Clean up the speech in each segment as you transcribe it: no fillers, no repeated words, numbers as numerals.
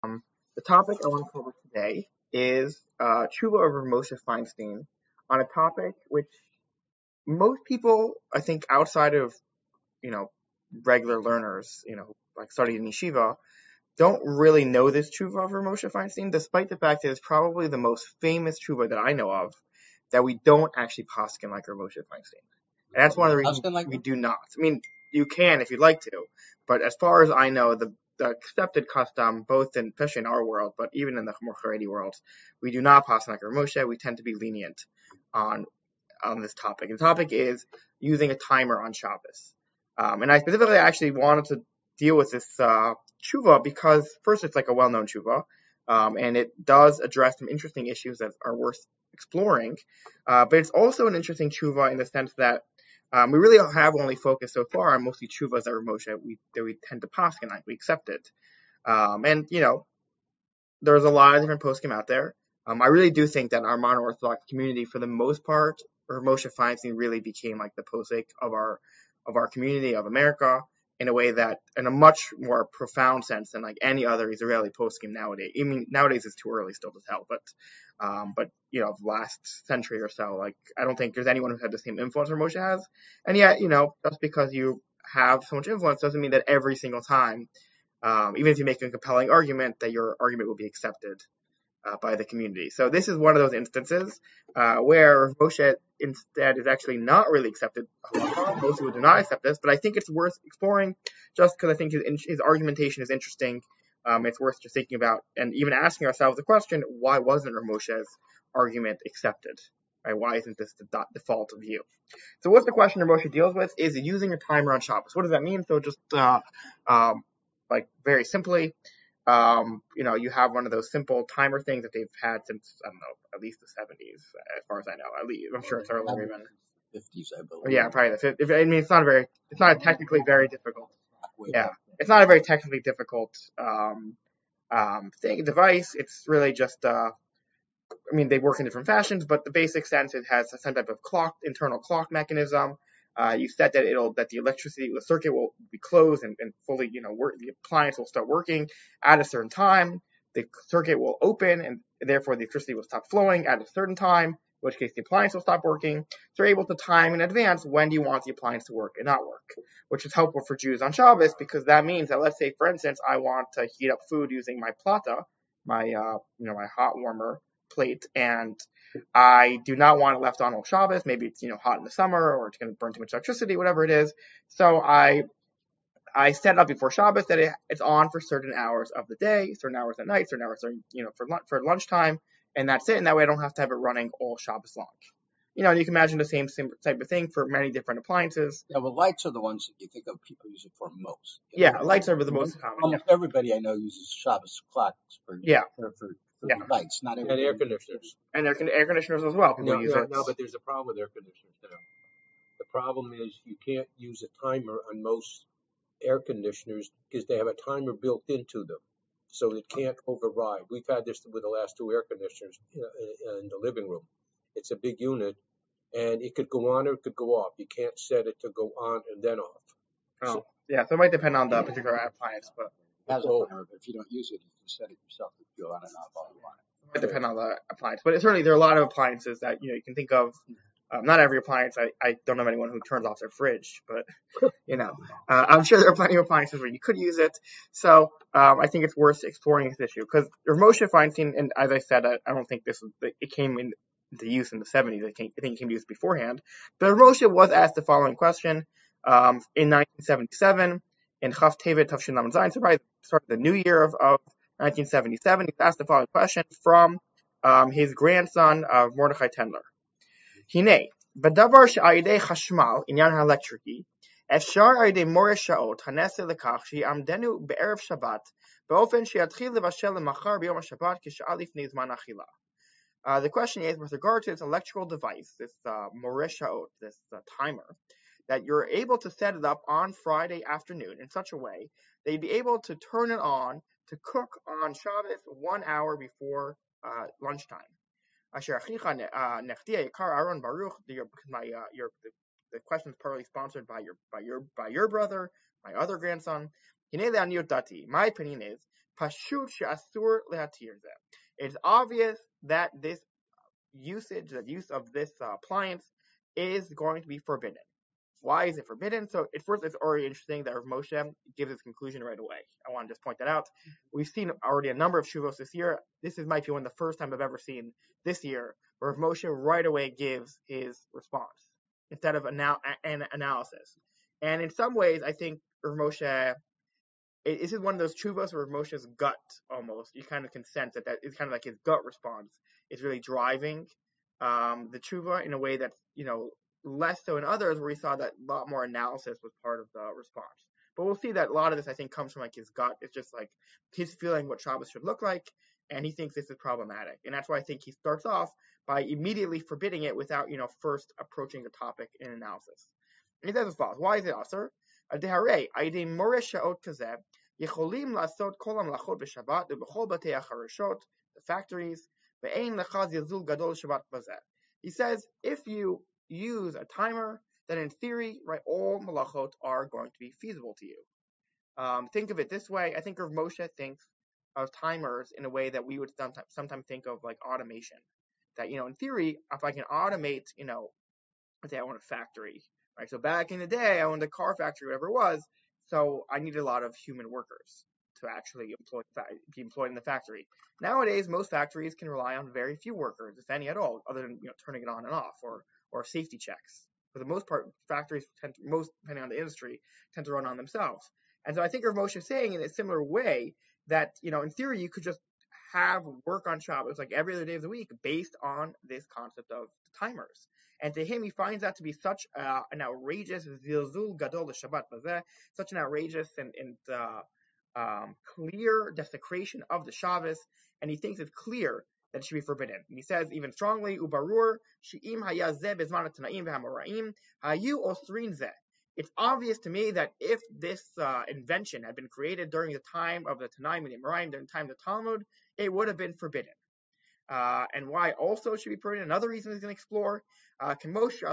The topic I want to cover today is Tshuva over Moshe Feinstein on a topic which most people, I think, outside of you know regular learners, like studied in yeshiva, don't really know this Tshuva over Moshe Feinstein, despite the fact that it's probably the most famous Tshuva that I know of that we don't actually paskin like our Moshe Feinstein. And that's one of the reasons Husband like we that? do not. I mean, you can if you'd like to, but as far as I know, the accepted custom, both in especially in our world, but even in the more Haredi world, we do not pass like our Moshe. We tend to be lenient on this topic. And the topic is using a timer on Shabbos. And I specifically actually wanted to deal with this tshuva because first it's like a well-known tshuva, and it does address some interesting issues that are worth exploring. But it's also an interesting tshuva in the sense that we really have only focused so far on mostly tshuvas that Moshe that we tend to paskin like we accept it. And there's a lot of different poskim out there. I really do think that our modern Orthodox community, for the most part, or Moshe Feinstein really became like the posek of our community of America in a way that, in a much more profound sense than like any other Israeli poskim nowadays. I mean, nowadays it's too early still to tell, but last century or so, like I don't think there's anyone who had the same influence that Moshe has. And yet, just because you have so much influence doesn't mean that every single time even if you make a compelling argument, that your argument will be accepted by the community. So this is one of those instances where Moshe instead is actually not really accepted. Most people do not accept this, but I think it's worth exploring just because I think his argumentation is interesting. It's worth just thinking about and even asking ourselves the question, why wasn't Moshe's argument accepted? Right? Why isn't this the default view? So what's the question Moshe deals with is using a timer on Shabbos. What does that mean? So just um, like very simply, you have one of those simple timer things that they've had since, I don't know, at least the 70s, as far as I know. At least, I'm sure it's earlier even. 50s, I believe. Yeah, probably the 50s. I mean, it's not technically very difficult. Way Yeah, back then. it's not a very technically difficult device. It's really just, I mean, they work in different fashions, but the basic sense, it has some type of internal clock mechanism. You set that the circuit will be closed and fully, work. The appliance will start working at a certain time. The circuit will open and therefore the electricity will stop flowing at a certain time, in which case the appliance will stop working. So you're able to time in advance when do you want the appliance to work and not work, which is helpful for Jews on Shabbos because that means that, let's say, for instance, I want to heat up food using my plata, my hot warmer plate, and I do not want it left on all Shabbos. Maybe it's hot in the summer, or it's going to burn too much electricity, whatever it is. So I set it up before Shabbos that it's on for certain hours of the day, certain hours at night, certain hours during, for lunchtime, and that's it. And that way I don't have to have it running all Shabbos long. You can imagine the same type of thing for many different appliances. Yeah, well, lights are the ones that you think of people use it for most. Yeah, lights are the most common. Almost everybody I know uses Shabbos clocks Yeah, for yeah, lights. Not And everybody. air conditioners. and air conditioners as well. People use it. No, but there's a problem with air conditioners now. The problem is you can't use a timer on most air conditioners because they have a timer built into them, so it can't override. We've had this with the last two air conditioners in the living room. It's a big unit, and it could go on or it could go off. You can't set it to go on and then off. Oh, yeah. So it might depend on the particular appliance, but It has a timer, but if you don't use it, you can set it yourself to go on and off all you want. it might depend on the appliance. But certainly there are a lot of appliances that you can think of. Not every appliance. I don't know of anyone who turns off their fridge, but I'm sure there are plenty of appliances where you could use it. So I think it's worth exploring this issue because Moshe Feinstein, and as I said, I don't think it came into use in the 70s. I think it came to use beforehand. But Moshe was asked the following question in 1977 in Chaf Tevet Tavshin Lamed Zayin. So probably started the new year of 1977. He was asked the following question from his grandson Mordechai Tendler. הנה, בדבר שעל ידי חשמל, עניין האלקטריקי, אפשר על ידי מורה שעות הנעשה לכך שיעמדנו בערב שבת, באופן שיתחיל לבשל למחר ביום השבת כשעה לפני זמן אכילה. The question is with regard to this electrical device, this more shaot, this timer, that you're able to set it up on Friday afternoon in such a way that you'd be able to turn it on to cook on Shabbos 1 hour before lunchtime. Asher Achicha Nechti Yikar Aaron Baruch. The question is partly sponsored by your brother, my other grandson. My opinion is pashut she'asur lehatir zeh. It's obvious that this use of this appliance is going to be forbidden. Why is it forbidden? So at first, it's already interesting that Rav Moshe gives his conclusion right away. I want to just point that out. We've seen already a number of shuvos this year. This might be one of the first time I've ever seen this year where Rav Moshe right away gives his response instead of an analysis. And in some ways, I think Rav Moshe, this is one of those shuvos where Rav Moshe's gut almost, you kind of can sense that is kind of like his gut response is really driving the tshuva in a way that's, less so in others where we saw that a lot more analysis was part of the response. But we'll see that a lot of this, I think, comes from like his gut. It's just like his feeling what Shabbos should look like, and he thinks this is problematic. And that's why I think he starts off by immediately forbidding it without, first approaching the topic in analysis. And he says as follows: why is it asur? The factories. He says, if you use a timer, then in theory, right, all malachot are going to be feasible to you. Think of it this way. I think Rav Moshe thinks of timers in a way that we would sometimes think of like automation. That, in theory, if I can automate, let's say I own a factory, right? So back in the day, I owned a car factory, whatever it was. So I needed a lot of human workers to actually be employed in the factory. Nowadays, most factories can rely on very few workers, if any at all, other than turning it on and off or safety checks. For the most part, factories depending on the industry, tend to run on themselves. And so I think Rav Moshe is saying in a similar way that in theory you could just have work on Shabbos like every other day of the week based on this concept of timers. And to him, he finds that to be such an outrageous zilzul gadol Shabbat bazeh, such an outrageous and clear desecration of the Shabbos, and he thinks it's clear that it should be forbidden. And he says even strongly, ubarur she'im haya zeh bezman hatanaim v'hamoraim hayu osrin zeh. It's obvious to me that if this invention had been created during the time of the Tanaim and the Amoraim, during the time of the Talmud, it would have been forbidden. And why also should be forbidden? Another reason he's going to explore. He's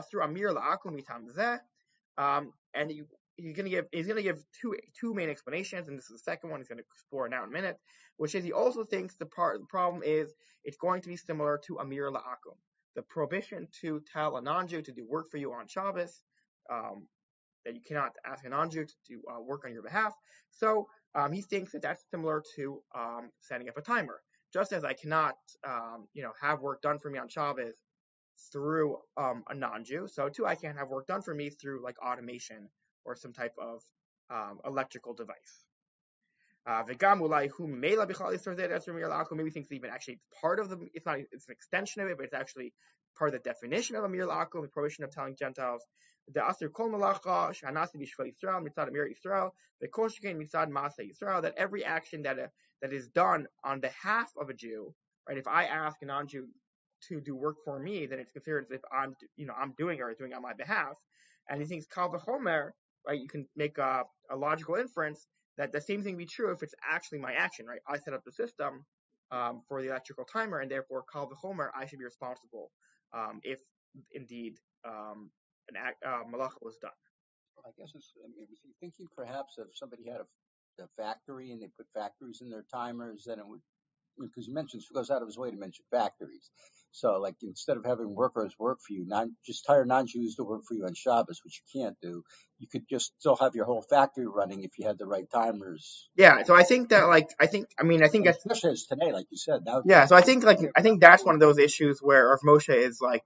going to give two main explanations, and this is the second one he's going to explore now in a minute, which is he also thinks the problem is it's going to be similar to Amir La'akum, the prohibition to tell a non-Jew to do work for you on Shabbos, that you cannot ask a non-Jew to do work on your behalf. So he thinks that that's similar to setting up a timer. Just as I cannot, have work done for me on Shabbos through a non-Jew, so too I can't have work done for me through like automation or some type of electrical device. Maybe thinks even actually part of it's an extension of it, but it's actually part of the definition of Amir La'akum, the prohibition of telling Gentiles. The Asur Kol Malacha Shanasi B'Shval Yisrael Mitzad Amir Yisrael the Kol Sheken Mitzad Masa Yisrael, that every action that is done on behalf of a Jew, right? If I ask a non-Jew to do work for me, then it's considered as if I'm doing or doing on my behalf. And he thinks Kal V'Chomer, right? You can make a logical inference that the same thing be true if it's actually my action, right? I set up the system for the electrical timer, and therefore Kal V'Chomer, I should be responsible if indeed malacha was done. I guess was he thinking perhaps if somebody had a factory and they put factories in their timers, then it would, because he goes out of his way to mention factories. So like instead of having workers work for you, just hire non-Jews to work for you on Shabbos, which you can't do. You could just still have your whole factory running if you had the right timers. Yeah, so I think that especially as today, like you said. Now, yeah, so I think that's one of those issues where Rav Moshe is like,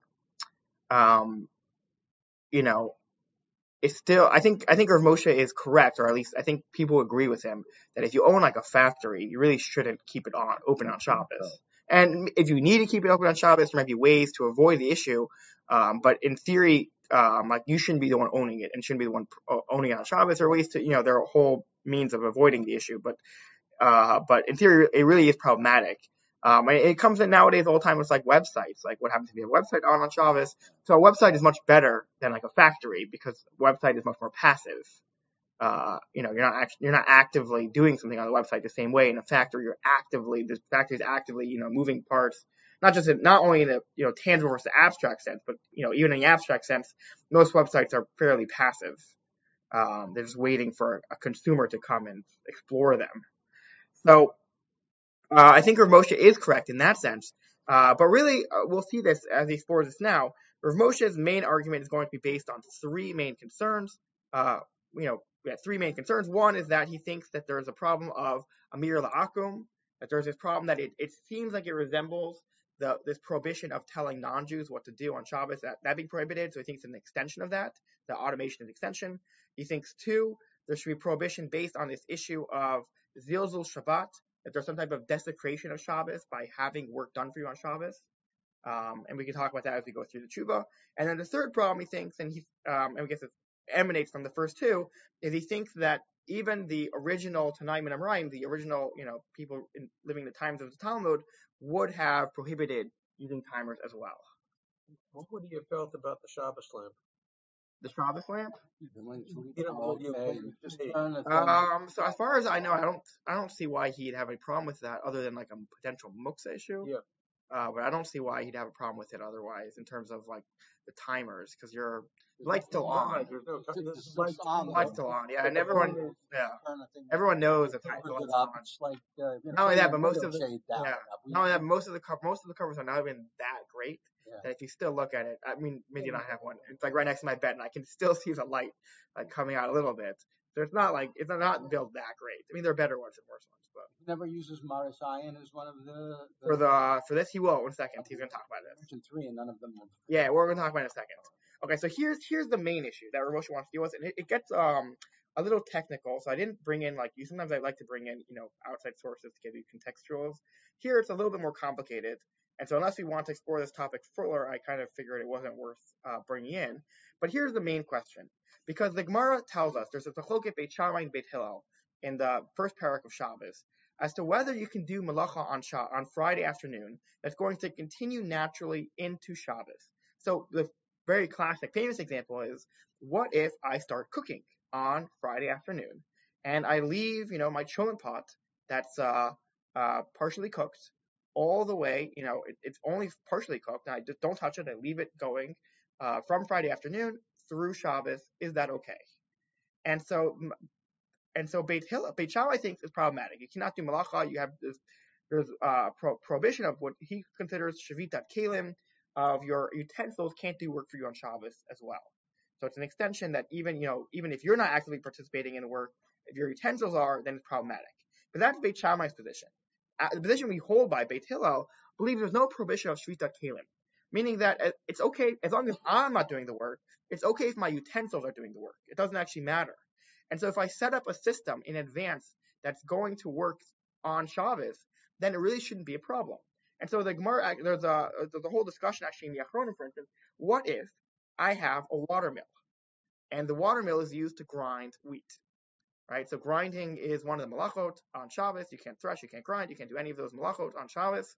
it's still, I think Rav Moshe is correct, or at least I think people agree with him that if you own like a factory, you really shouldn't keep it open on Shabbos. And if you need to keep it open on Shabbos, there might be ways to avoid the issue. But in theory, like you shouldn't be the one owning it and shouldn't be the one owning it on Shabbos. There are ways to, there are whole means of avoiding the issue. But in theory, it really is problematic. It comes in nowadays all the time with like websites, like what happens if you have a website on Shabbos. So a website is much better than like a factory because a website is much more passive. You're not actively doing something on the website the same way. In a factory, the factory is actively, moving parts, not only in a tangible versus abstract sense, but, even in the abstract sense, most websites are fairly passive. They're just waiting for a consumer to come and explore them. So I think Rav Moshe is correct in that sense. But really, we'll see this as he explores this now. Rav Moshe's main argument is going to be based on three main concerns. We have three main concerns. One is that he thinks that there is a problem of Amir La'akum, that there's this problem that it seems like it resembles this prohibition of telling non-Jews what to do on Shabbos, that being prohibited. So he thinks it's an extension of that. The automation is extension. He thinks, two, there should be prohibition based on this issue of Zilzul Shabbat, that there's some type of desecration of Shabbos by having work done for you on Shabbos. And we can talk about that as we go through the tshuva. And then the third problem he thinks, and I guess it emanates from the first two, is he thinks that even the original Tanaim and Amoraim, the original, people living the times of the Talmud, would have prohibited using timers as well. What would you have felt about the Shabbos lamp? The Shabbos lamp? So So as far as I know, I don't see why he'd have a problem with that other than like a potential muksa issue. Yeah. But I don't see why he'd have a problem with it otherwise in terms of like the timers, because your light's still on. Light's still on. Yeah, and everyone knows the light's on. Not only that, but most of the covers are not even that great. Yeah. That if you still look at it, I mean, maybe I have one. It's like right next to my bed, and I can still see the light like coming out a little bit. So it's not built that great. I mean, there are better ones and worse ones, but he never uses Maris Ayin as one of the for this he will. 1 second, he's gonna talk about this. mentioned three, and none of them. Yeah, we're gonna talk about it in a second. Okay, so here's the main issue that Rav Moshe wants to deal with, and it gets a little technical. So I didn't bring in sometimes I like to bring in outside sources to give you contextuals. Here it's a little bit more complicated. And so unless we want to explore this topic further, I kind of figured it wasn't worth bringing in. But here's the main question. Because the Gemara tells us, there's a Tachloket Beit Shammai and Beit Hillel in the first parak of Shabbos, as to whether you can do Malacha on Friday afternoon that's going to continue naturally into Shabbos. So the very classic, famous example is, what if I start cooking on Friday afternoon, and I leave, my cholent pot that's partially cooked, all the way, it's only partially cooked, and I just don't touch it, I leave it going from Friday afternoon through Shabbos. Is that okay? And so Beit Shammai thinks is problematic. You cannot do malacha. There's prohibition of what he considers shavitat kelim, of your utensils can't do work for you on Shabbos as well. So it's an extension that even if you're not actively participating in the work, if your utensils are, then it's problematic. But that's Beit Shammai's position. The position we hold by Beit Hillel believes there's no prohibition of shvitat kelim, meaning that it's okay as long as I'm not doing the work. It's okay if my utensils are doing the work. It doesn't actually matter. And so if I set up a system in advance that's going to work on Shabbos, then it really shouldn't be a problem. And so the Gemara, there's a whole discussion actually in the Achronim, for instance. What if I have a watermill, and the watermill is used to grind wheat? Right, so grinding is one of the malachot on Shabbos. You can't thresh, you can't grind, you can't do any of those malachot on Shabbos.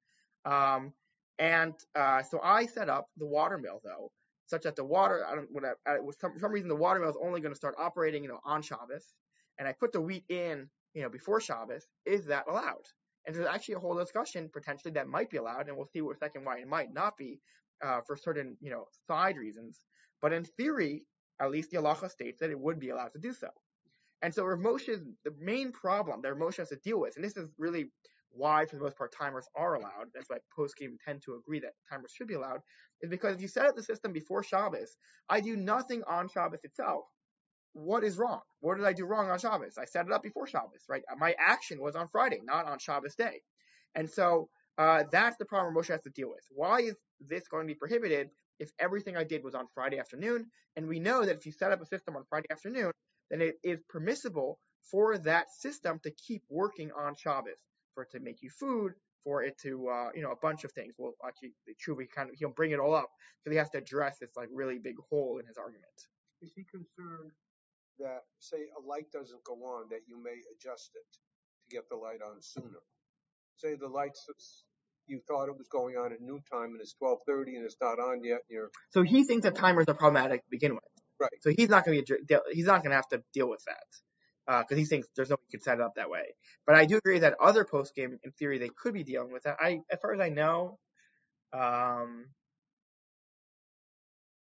So I set up the watermill though, such that the water, for some reason the watermill is only going to start operating, on Shabbos, and I put the wheat in, before Shabbos. Is that allowed? And there's actually a whole discussion potentially that might be allowed, and we'll see a second why it might not be, for certain, side reasons. But in theory, at least the halacha states that it would be allowed to do so. And so Rav Moshe's, the main problem that Rav Moshe has to deal with, and this is really why, for the most part, timers are allowed, that's why poskim tend to agree that timers should be allowed, is because if you set up the system before Shabbos, I do nothing on Shabbos itself. What is wrong? What did I do wrong on Shabbos? I set it up before Shabbos, right? My action was on Friday, not on Shabbos day. And so that's the problem Moshe has to deal with. Why is this going to be prohibited if everything I did was on Friday afternoon? And we know that if you set up a system on Friday afternoon, then it is permissible for that system to keep working on Shabbos, for it to make you food, for it to, a bunch of things. Well, actually, he'll bring it all up, because he has to address this really big hole in his argument. Is he concerned that, say, a light doesn't go on, that you may adjust it to get the light on sooner? Say the lights, you thought it was going on at noontime and it's 12:30 and it's not on yet. So he thinks that timers are problematic to begin with. Right. So he's not going to have to deal with that, because he thinks there's no way he could set it up that way. But I do agree that other post game, in theory, they could be dealing with that. As far as I know,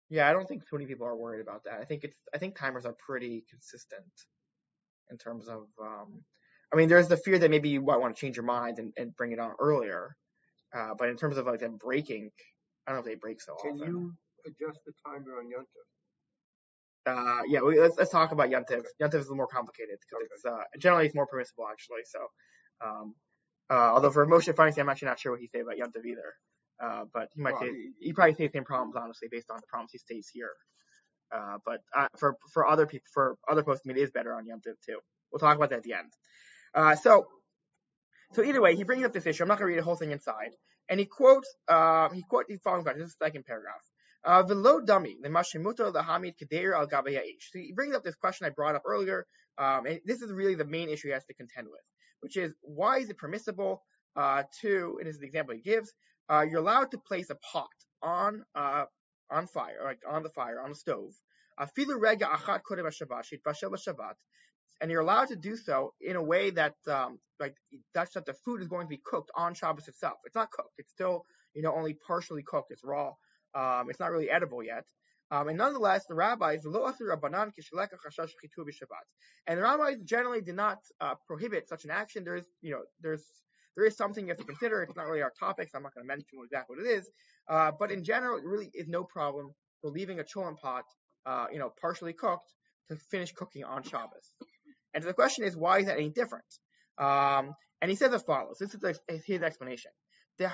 Yeah, I don't think too many people are worried about that. I think timers are pretty consistent in terms of. I mean, there's the fear that maybe you might want to change your mind and bring it on earlier. But in terms of like them breaking, I don't know if they break so Can often. you adjust the timer on Yontif? Yeah, let's talk about Yontif. Yontif is a little more complicated because generally it's more permissible actually. So, although for Moshe Feinstein, I'm actually not sure what he said about Yontif either. But he probably say the same problems honestly based on the problems he states here. But for other people, for other posts, I mean, it is better on Yontif too. We'll talk about that at the end. So either way, he brings up this issue. I'm not going to read the whole thing inside. And he quotes the following question. This is the second paragraph. Velo dummy, the mashimuto lahamid kadeir al gabayaish. So he brings up this question I brought up earlier. And this is really the main issue he has to contend with, which is why is it permissible to, and this is the example he gives, you're allowed to place a pot on fire, like on the fire, on the stove. Afilu rega achat kodem hashabbat, shitbashel b'shabbat, and you're allowed to do so in a way that that the food is going to be cooked on Shabbos itself. It's not cooked. It's still, only partially cooked. It's raw. It's not really edible yet. And nonetheless, the rabbis, and the rabbis generally did not prohibit such an action. There is something you have to consider. It's not really our topic, so I'm not going to mention exactly what it is. But in general, it really is no problem for leaving a cholent pot, partially cooked to finish cooking on Shabbos. And so the question is, why is that any different? And he says as follows. This is his explanation. When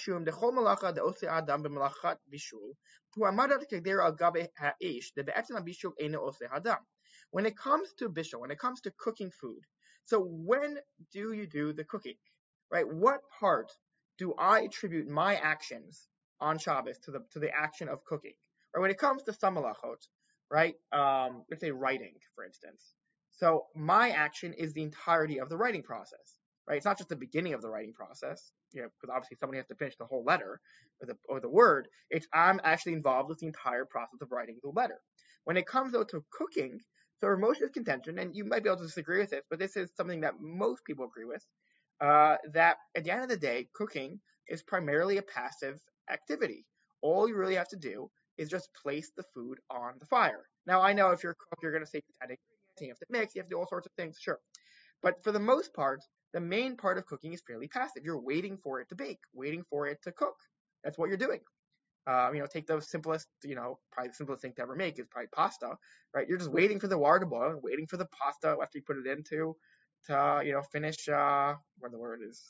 it comes to bishul, when it comes to cooking food, so when do you do the cooking? Right? What part do I attribute my actions on Shabbos to the action of cooking? Right? When it comes to some malachot, right? Let's say writing, for instance. So my action is the entirety of the writing process, right? It's not just the beginning of the writing process, because obviously somebody has to finish the whole letter or the word. I'm actually involved with the entire process of writing the letter. When it comes though to cooking, so Moshe's contention, and you might be able to disagree with this, but this is something that most people agree with, that at the end of the day, cooking is primarily a passive activity. All you really have to do is just place the food on the fire. Now, I know if you're a cook, you're going to say you have to mix, you have to do all sorts of things, sure. But for the most part, the main part of cooking is fairly passive. You're waiting for it to bake, waiting for it to cook. That's what you're doing. Take the simplest, probably the simplest thing to ever make is probably pasta, right? You're just waiting for the water to boil and waiting for the pasta after you put it into to finish, what the word is,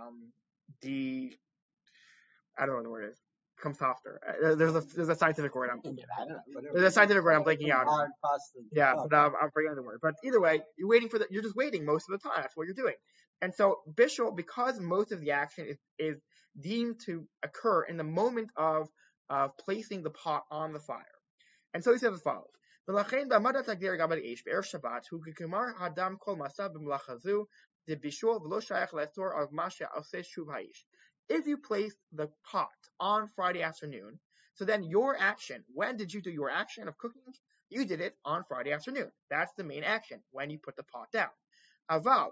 I don't know what the word is. Become softer. There's a scientific word. There's a scientific word I'm blanking out. Hard pasta. Yeah, but I'm forgetting the word. But either way, you're just waiting most of the time. That's what you're doing. And so bishul, because most of the action is deemed to occur in the moment of placing the pot on the fire. And so he says as follows. If you place the pot on Friday afternoon, so then your action, when did you do your action of cooking? You did it on Friday afternoon. That's the main action, when you put the pot down. Aval,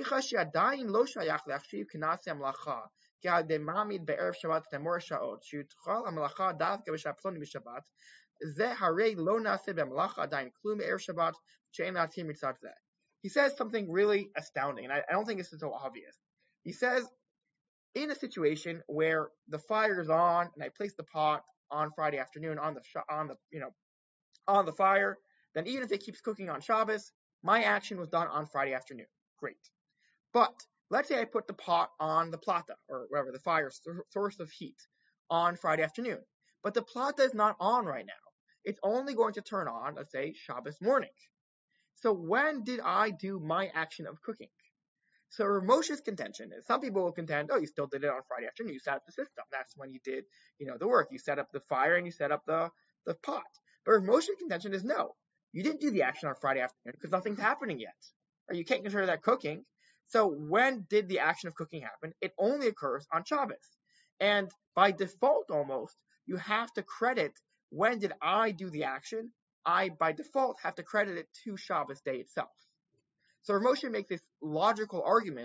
he says something really astounding, and I don't think this is so obvious. He says, in a situation where the fire is on and I place the pot on Friday afternoon on the fire, then even if it keeps cooking on Shabbos, my action was done on Friday afternoon. Great. But let's say I put the pot on the plata, or whatever, the fire source of heat, on Friday afternoon. But the plata is not on right now. It's only going to turn on, let's say, Shabbos morning. So when did I do my action of cooking? So Moshe's contention is, some people will contend, you still did it on Friday afternoon. You set up the system. That's when you did, the work. You set up the fire and you set up the pot. But Moshe's contention is, no, you didn't do the action on Friday afternoon because nothing's happening yet. Or you can't consider that cooking. So when did the action of cooking happen? It only occurs on Shabbos. And by default almost, you have to credit, when did I do the action? I, by default, have to credit it to Shabbos day itself. So Moshe makes this logical argument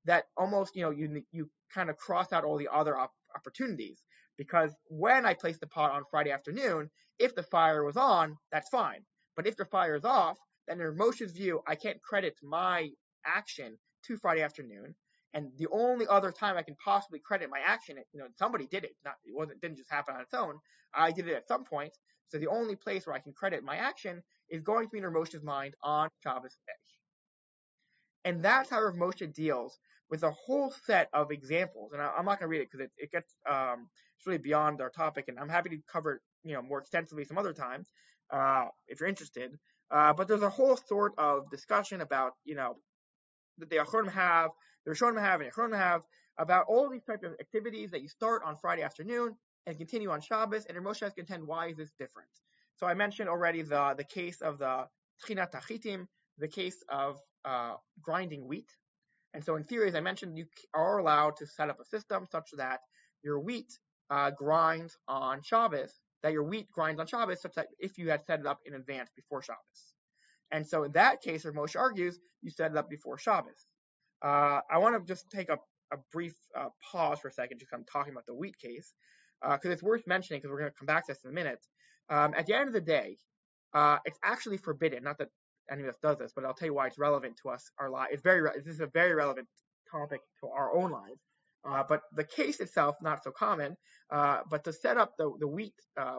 that almost, you kind of cross out all the other opportunities. Because when I place the pot on Friday afternoon, if the fire was on, that's fine. But if the fire is off, then in Moshe's view, I can't credit my action to Friday afternoon. And the only other time I can possibly credit my action, somebody did it. Didn't just happen on its own. I did it at some point. So the only place where I can credit my action is going to be in Rav Moshe's mind on Shabbos day. And that's how Rav Moshe deals with a whole set of examples. And I'm not going to read it because it gets it's really beyond our topic. And I'm happy to cover it more extensively some other time if you're interested. But there's a whole sort of discussion about that the Achronim have, the Rishonim have, and the Achronim have about all these types of activities that you start on Friday afternoon and continue on Shabbos. And Rav Moshe has contend, why is this different? So I mentioned already the case of the Tchinat Tachitim, the case of grinding wheat. And so in theory, as I mentioned, you are allowed to set up a system such that your wheat grinds on Shabbos, such that if you had set it up in advance before Shabbos. And so in that case, Rav Moshe argues, you set it up before Shabbos. I want to just take a brief pause for a second, just I'm talking about the wheat case, because it's worth mentioning, because we're going to come back to this in a minute. At the end of the day, it's actually forbidden, not that any of us does this, but I'll tell you why it's relevant to us, our life. This is a very relevant topic to our own lives. But the case itself, not so common, but to set up the wheat,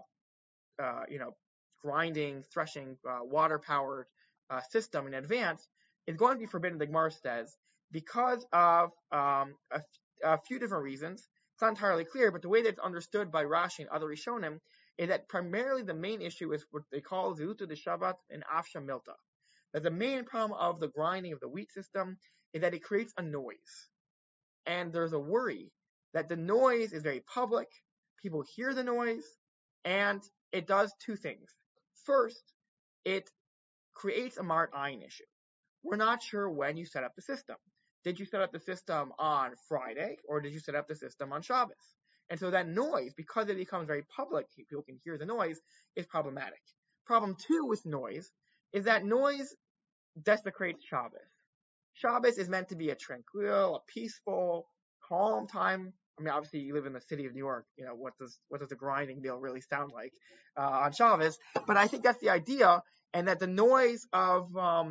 grinding, threshing, water-powered system in advance is going to be forbidden, the Gemara says, because of a few different reasons. It's not entirely clear, but the way that it's understood by Rashi and other Rishonim is that primarily the main issue is what they call Zeuta de Shabbat and Afsha Milta. That the main problem of the grinding of the wheat system is that it creates a noise. And there's a worry that the noise is very public, people hear the noise, and it does two things. First, it creates a Marat Ayin issue. We're not sure when you set up the system. Did you set up the system on Friday, or did you set up the system on Shabbos? And so that noise, because it becomes very public, people can hear the noise, is problematic. Problem two with noise is that noise desecrates Shabbos. Shabbos is meant to be a tranquil, a peaceful, calm time. I mean, obviously, you live in the city of New York. What does the grinding deal really sound like on Shabbos? But I think that's the idea, and that the noise of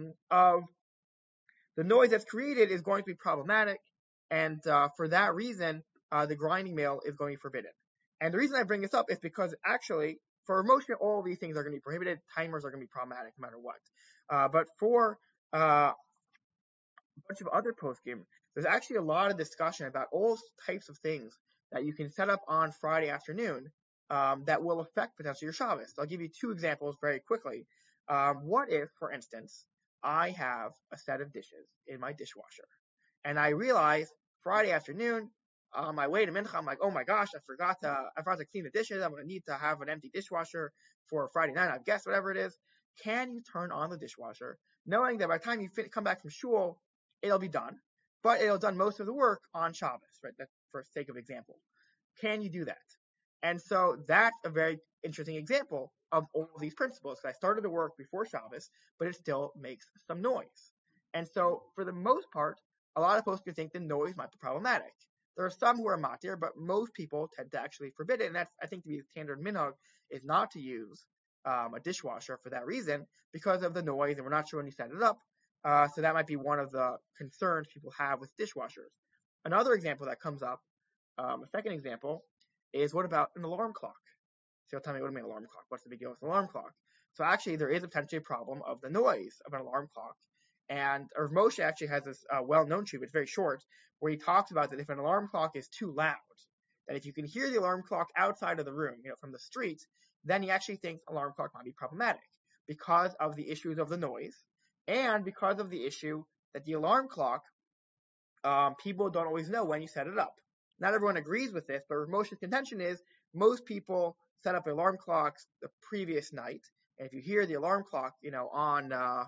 the noise that's created is going to be problematic, and for that reason, the grinding mill is going to be forbidden. And the reason I bring this up is because actually, for Moshe, all these things are going to be prohibited. Timers are going to be problematic no matter what. But for a bunch of other poskim, there's actually a lot of discussion about all types of things that you can set up on Friday afternoon that will affect potentially your Shabbos. So I'll give you two examples very quickly. What if, for instance, I have a set of dishes in my dishwasher, and I realize Friday afternoon, on my way to Mincha, I'm like, oh my gosh, I forgot to clean the dishes. I'm going to need to have an empty dishwasher for Friday night, I guess, whatever it is. Can you turn on the dishwasher, knowing that by the time you come back from shul, it'll be done, but it'll done most of the work on Shabbos, right? That's for sake of example. Can you do that? And so that's a very interesting example of all of these principles. I started the work before Shabbos, but it still makes some noise. And so for the most part, a lot of folks can think the noise might be problematic. There are some who are matir, but most people tend to actually forbid it. And that's, I think, to be the standard minhag is not to use a dishwasher for that reason, because of the noise, and we're not sure when you set it up. So that might be one of the concerns people have with dishwashers. Another example that comes up, a second example, is what about an alarm clock? So you'll tell me, what do you mean alarm clock? What's the big deal with an alarm clock? So actually, there is potentially a problem of the noise of an alarm clock. And Rav Moshe actually has this well-known treatment, it's very short, where he talks about that if an alarm clock is too loud, that if you can hear the alarm clock outside of the room, from the street, then he actually thinks alarm clock might be problematic because of the issues of the noise and because of the issue that the alarm clock, people don't always know when you set it up. Not everyone agrees with this, but Rav Moshe's contention is most people set up alarm clocks the previous night, and if you hear the alarm clock, on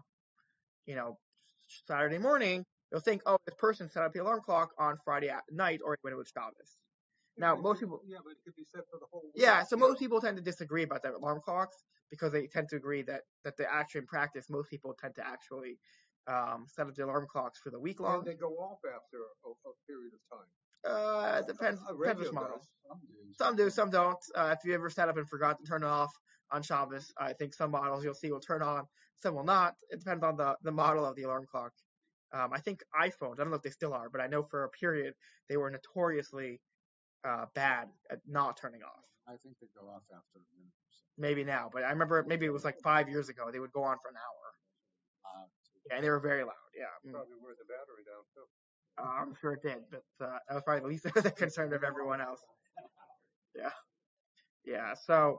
Saturday morning, you'll think, oh, this person set up the alarm clock on Friday night or when it was Shabbos. Now, most people, but it could be set for the whole week. Yeah, so most people tend to disagree about the alarm clocks because they tend to agree that the actual in practice, most people tend to actually set up the alarm clocks for the week And long. they go off after a period of time. It depends Radio which model. does. Some do, some don't. If you ever set up and forgot to turn it off on Shabbos, I think some models you'll see will turn on, some will not. It depends on the model of the alarm clock. I think iPhones, I don't know if they still are, but I know for a period they were notoriously bad at not turning off. I think they go off after a minute or so. Maybe now, but I remember maybe it was like 5 years ago. They would go on for an hour. Yeah, and they were very loud. Yeah. Probably wore the battery down too. I'm sure it did, but that was probably the least of the concern of everyone else. Yeah. Yeah. So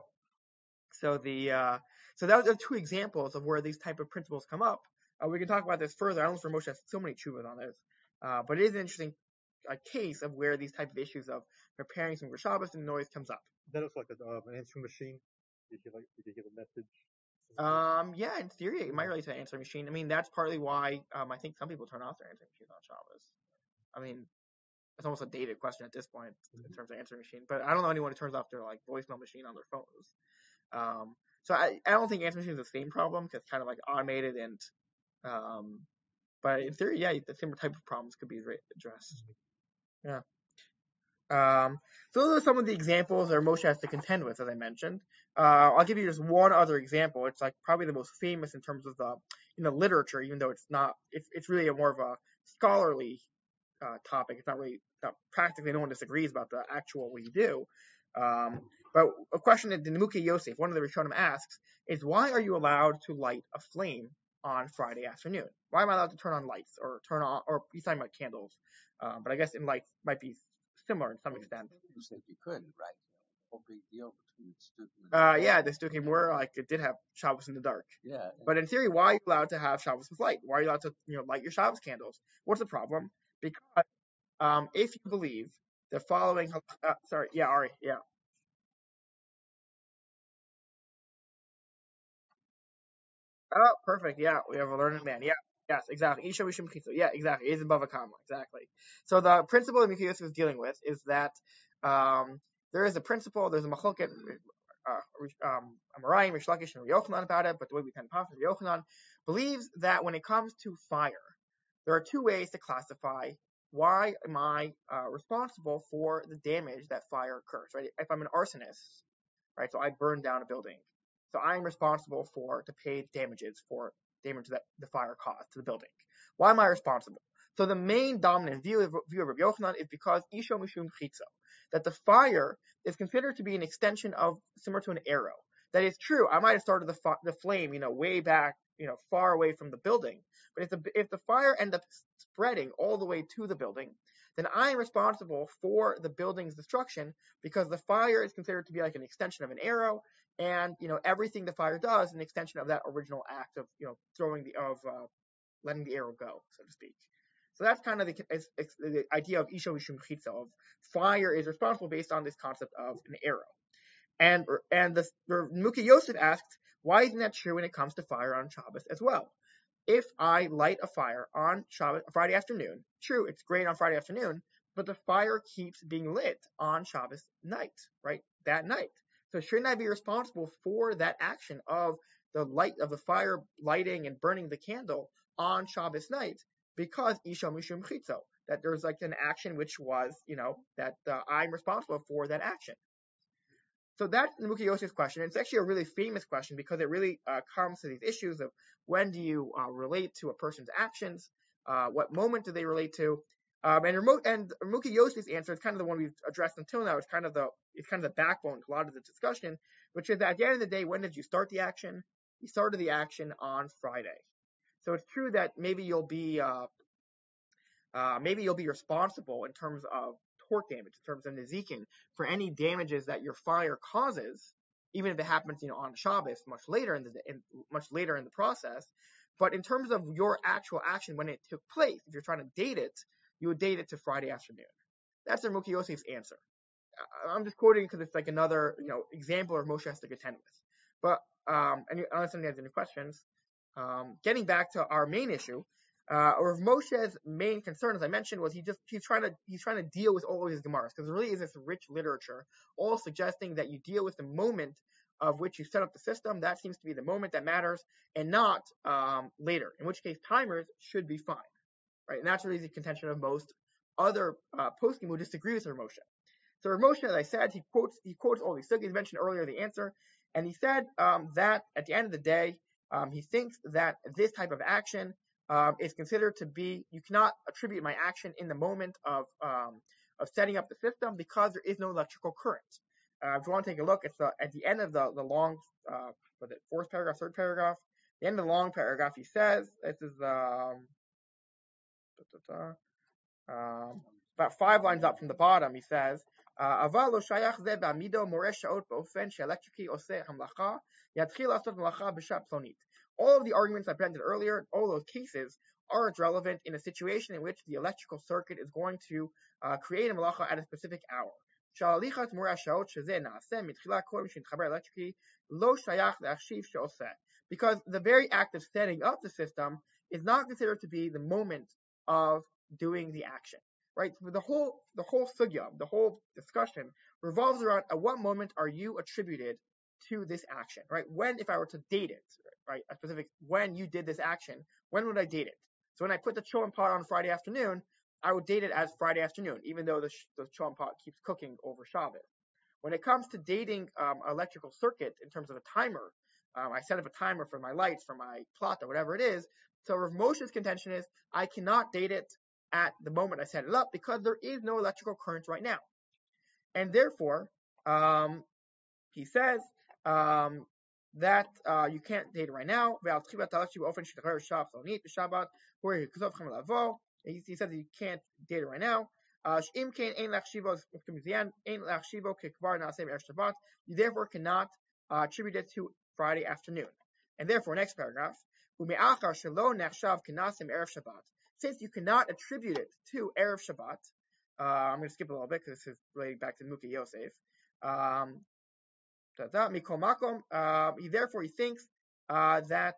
that was 2 examples of where these type of principles come up. We can talk about this further. I don't know if Moshe has so many tshuvas on this, but it is an interesting case of where these type of issues of preparing some for Shabbos and noise comes up. Then it's like an answering machine. You get a message. Yeah, in theory, it might relate to an answering machine. I mean, that's partly why I think some people turn off their answering machines on Shabbos. I mean, it's almost a dated question at this point in terms of answering machine, but I don't know anyone who turns off their like voicemail machine on their phones. So I don't think answering machine is the same problem because it's kind of like automated and, but in theory, yeah, the same type of problems could be addressed. Yeah. So those are some of the examples that Moshe has to contend with, as I mentioned. I'll give you just one other example. It's like probably the most famous in terms of the literature, even though it's really more of a scholarly topic. It's not practically no one disagrees about the actual what you do. But a question that the Nimukei Yosef, one of the Rishonim, asks is, why are you allowed to light a flame on Friday afternoon? Why am I allowed to turn on lights or he's talking about candles? But I guess in lights might be similar in some extent. You said you couldn't, right? Whole big deal between Stukim and yeah, the Stukim were like it did have Shabbos in the dark. Yeah. But in theory, why are you allowed to have Shabbos with light? Why are you allowed to light your Shabbos candles? What's the problem? Because if you believe the following, Ari, yeah. Oh, perfect. Yeah, we have a learned man. Yeah, yes, exactly. Isha Mishum Chitzo. Yeah, exactly. It is above a comma. Exactly. So the principle that Mikhail is dealing with is that there is a principle, there's a machloket, Amoraim, Rish Lakish, and Yochanan about it, but the way we tend to pass Yochanan believes that when it comes to fire, there are 2 ways to classify why am I responsible for the damage that fire occurs, right? If I'm an arsonist, right, so I burn down a building, so I'm responsible to pay damages for damage that the fire caused to the building. Why am I responsible? So the main dominant view of Rabbi Yochanan is because Isho Mishum Chitzo, that the fire is considered to be an extension of similar to an arrow. That is true. I might have started the flame, way back, far away from the building. But if the fire ends up spreading all the way to the building, then I am responsible for the building's destruction because the fire is considered to be like an extension of an arrow, and everything the fire does is an extension of that original act of letting the arrow go, so to speak. So that's kind of the idea of Isho Mishum Chitza, of fire is responsible based on this concept of an arrow. And the Nimukei Yosef asked, why isn't that true when it comes to fire on Shabbos as well? If I light a fire on Shabbos, Friday afternoon, true, it's great on Friday afternoon, but the fire keeps being lit on Shabbos night, right? That night. So shouldn't I be responsible for that action of the fire lighting and burning the candle on Shabbos night? Because Isha Mishum Chitzo, that there's like an action which was, that I'm responsible for that action. So that's the Nimukei Yosef's question. It's actually a really famous question because it really comes to these issues of when do you relate to a person's actions, what moment do they relate to, and Nimukei Yosef's answer is kind of the one we've addressed until now. It's kind of the backbone to a lot of the discussion, which is that at the end of the day, when did you start the action? You started the action on Friday. So it's true that maybe you'll be responsible in terms of torque damage, in terms of nezikin, for any damages that your fire causes, even if it happens, on Shabbos much later in the process. But in terms of your actual action when it took place, if you're trying to date it, you would date it to Friday afternoon. That's the Nimukei Yosef's answer. I'm just quoting because it's like another, example where Moshe has to contend with. But unless somebody has any questions, getting back to our main issue, or Moshe's main concern, as I mentioned, was he's trying to deal with all of his gemaras because there really is this rich literature, all suggesting that you deal with the moment of which you set up the system, that seems to be the moment that matters, and not later. In which case, timers should be fine, right? And that's really the contention of most other poskim who disagree with Rav Moshe. So Rav Moshe, as I said, he quotes all these sugis mentioned earlier, the answer, and he said that at the end of the day, he thinks that this type of action is considered to be, you cannot attribute my action in the moment of setting up the system because there is no electrical current. If you want to take a look, it's at the end of the long, fourth paragraph, third paragraph, the end of the long paragraph, he says, this is about 5 lines up from the bottom, he says, אבל לא שייך זה בעמידו מורה שעות באופן שאלקטריקי עושה המלאכה, יתחיל לעשות מלאכה בשעה פלונית. All of the arguments I presented earlier, all those cases, aren't relevant in a situation in which the electrical circuit is going to create a melacha at a specific hour. שההליכת מורה השעות שזה נעשה מתחילה קודם שנתחבר אלקטריקי לא שייך להחשיב שעושה. Because the very act of setting up the system is not considered to be the moment of doing the action, right? So the whole sugya, the whole discussion revolves around at what moment are you attributed to this action, right? When, if I were to date it, right, a specific, when you did this action, when would I date it? So when I put the cholent pot on Friday afternoon, I would date it as Friday afternoon, even though the cholent pot keeps cooking over Shabbos. When it comes to dating electrical circuit in terms of a timer, I set up a timer for my lights, for my plot, or whatever it is. So Rav Moshe's contention is I cannot date it at the moment I set it up because there is no electrical current right now. And therefore, he says that you can't date it right now. He says that you can't date it right now. You therefore cannot attribute it to Friday afternoon. And therefore, next paragraph, since you cannot attribute it to Erev Shabbat, I'm going to skip a little bit because this is related back to Mukha Yosef. Mikol Makom, therefore he thinks that,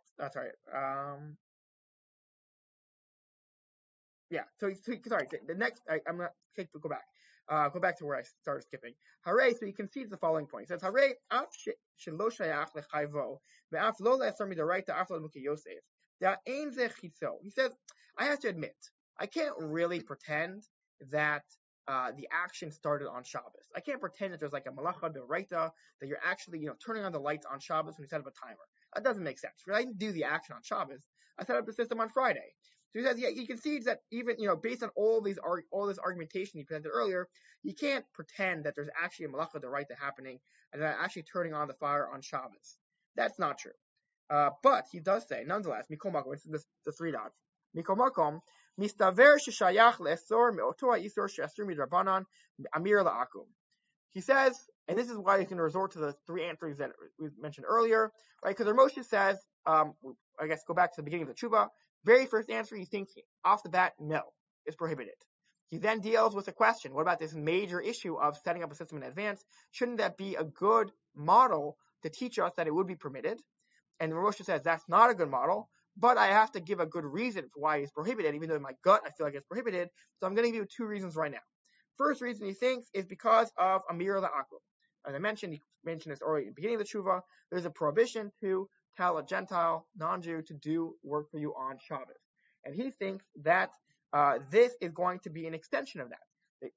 so the next, I'm going to go back. Go back to where I started skipping. Hare, so he concedes the following point. He says, Hare, af shelo shayach lechayvo, ve'af lo le'asar midaraita af lo Mukha Yosef. He says, I have to admit, I can't really pretend that the action started on Shabbos. I can't pretend that there's like a malacha d'oraita, that you're actually, turning on the lights on Shabbos when you set up a timer. That doesn't make sense. Because I didn't do the action on Shabbos. I set up the system on Friday. So he says, he concedes that even, based on all this argumentation he presented earlier, you can't pretend that there's actually a malacha d'oraita happening and that actually turning on the fire on Shabbos. That's not true. But he does say, nonetheless, Mikol Makom, it's the 3 dots. Mikol Makom, mistaver sheshayach le'esor me'oto ha'isor she'asur midrabanan amir la'akum. He says, and this is why he's going to resort to the 3 answers that we mentioned earlier, right? Because Rav Moshe says, I guess go back to the beginning of the tshuva. Very first answer, he thinks off the bat, no, it's prohibited. He then deals with the question, what about this major issue of setting up a system in advance? Shouldn't that be a good model to teach us that it would be permitted? And Rav Moshe says that's not a good model, but I have to give a good reason for why it's prohibited, even though in my gut I feel like it's prohibited. So I'm going to give you 2 reasons right now. First reason he thinks is because of Amir la'akum. As I mentioned, he mentioned this already at the beginning of the tshuva, there's a prohibition to tell a Gentile, non-Jew, to do work for you on Shabbos. And he thinks that this is going to be an extension of that.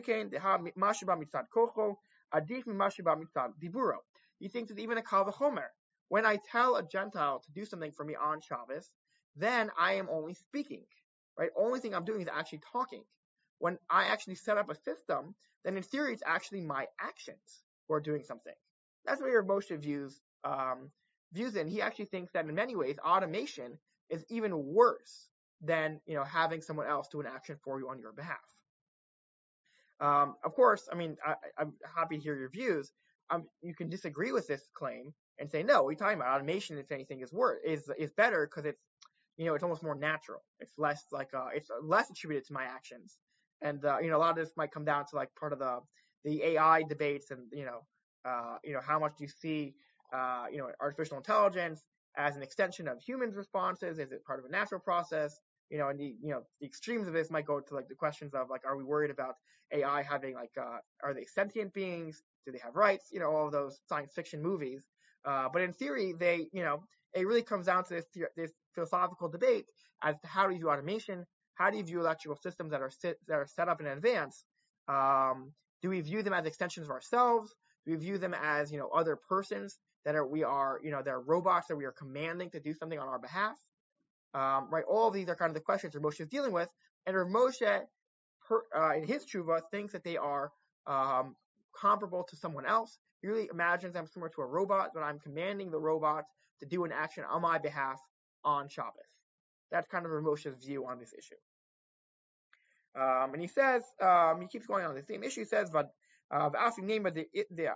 He thinks it's even a kal v'chomer. When I tell a Gentile to do something for me on Shabbos, then I am only speaking, right? Only thing I'm doing is actually talking. When I actually set up a system, then in theory it's actually my actions who are doing something. That's what Rav Moshe views it. And he actually thinks that in many ways automation is even worse than having someone else do an action for you on your behalf. Of course, I mean I'm happy to hear your views. You can disagree with this claim and say, no, what are you talking about? Automation, if anything, is better because it's it's almost more natural. It's less like it's less attributed to my actions. And a lot of this might come down to like part of the AI debates and how much do you see artificial intelligence as an extension of humans' responses? Is it part of a natural process? And the extremes of this might go to like the questions of like, are we worried about AI having like, are they sentient beings? Do they have rights? All of those science fiction movies. But in theory, it really comes down to this philosophical debate as to how do you do automation? How do you view electrical systems that are set up in advance? Do we view them as extensions of ourselves? Do we view them as other persons that are robots that we are commanding to do something on our behalf? Right, all of these are kind of the questions Rav Moshe is dealing with, and Rav Moshe, in his tshuva, thinks that they are comparable to someone else. He really imagines them similar to a robot, but I'm commanding the robot to do an action on my behalf on Shabbos. That's kind of Rav Moshe's view on this issue. And he says, he keeps going on the same issue. He says, but there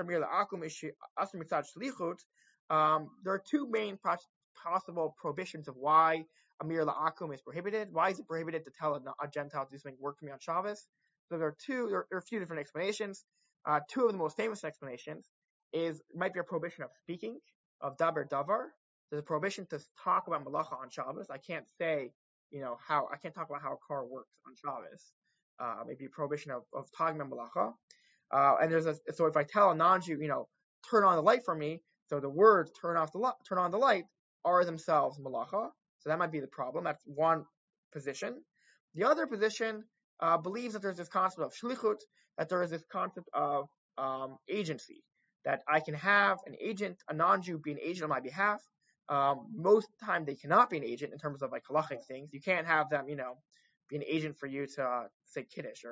are two main possible prohibitions of why Amir La'akum is prohibited. Why is it prohibited to tell a Gentile to do something work for me on Shabbos? So there are a few different explanations. Two of the most famous explanations might be a prohibition of speaking, of daber davar. There's a prohibition to talk about malacha on Shabbos. I can't say, I can't talk about how a car works on Shabbos. Maybe a prohibition of talking about malacha. And so if I tell a non-Jew, turn on the light for me, so the words turn on the light are themselves malacha. So that might be the problem. That's one position. The other position believes that there's this concept of shlichut, that there is this concept of agency, that I can have an agent, a non-Jew, be an agent on my behalf. Most of the time they cannot be an agent in terms of like halachic things. You can't have them, be an agent for you to say kiddush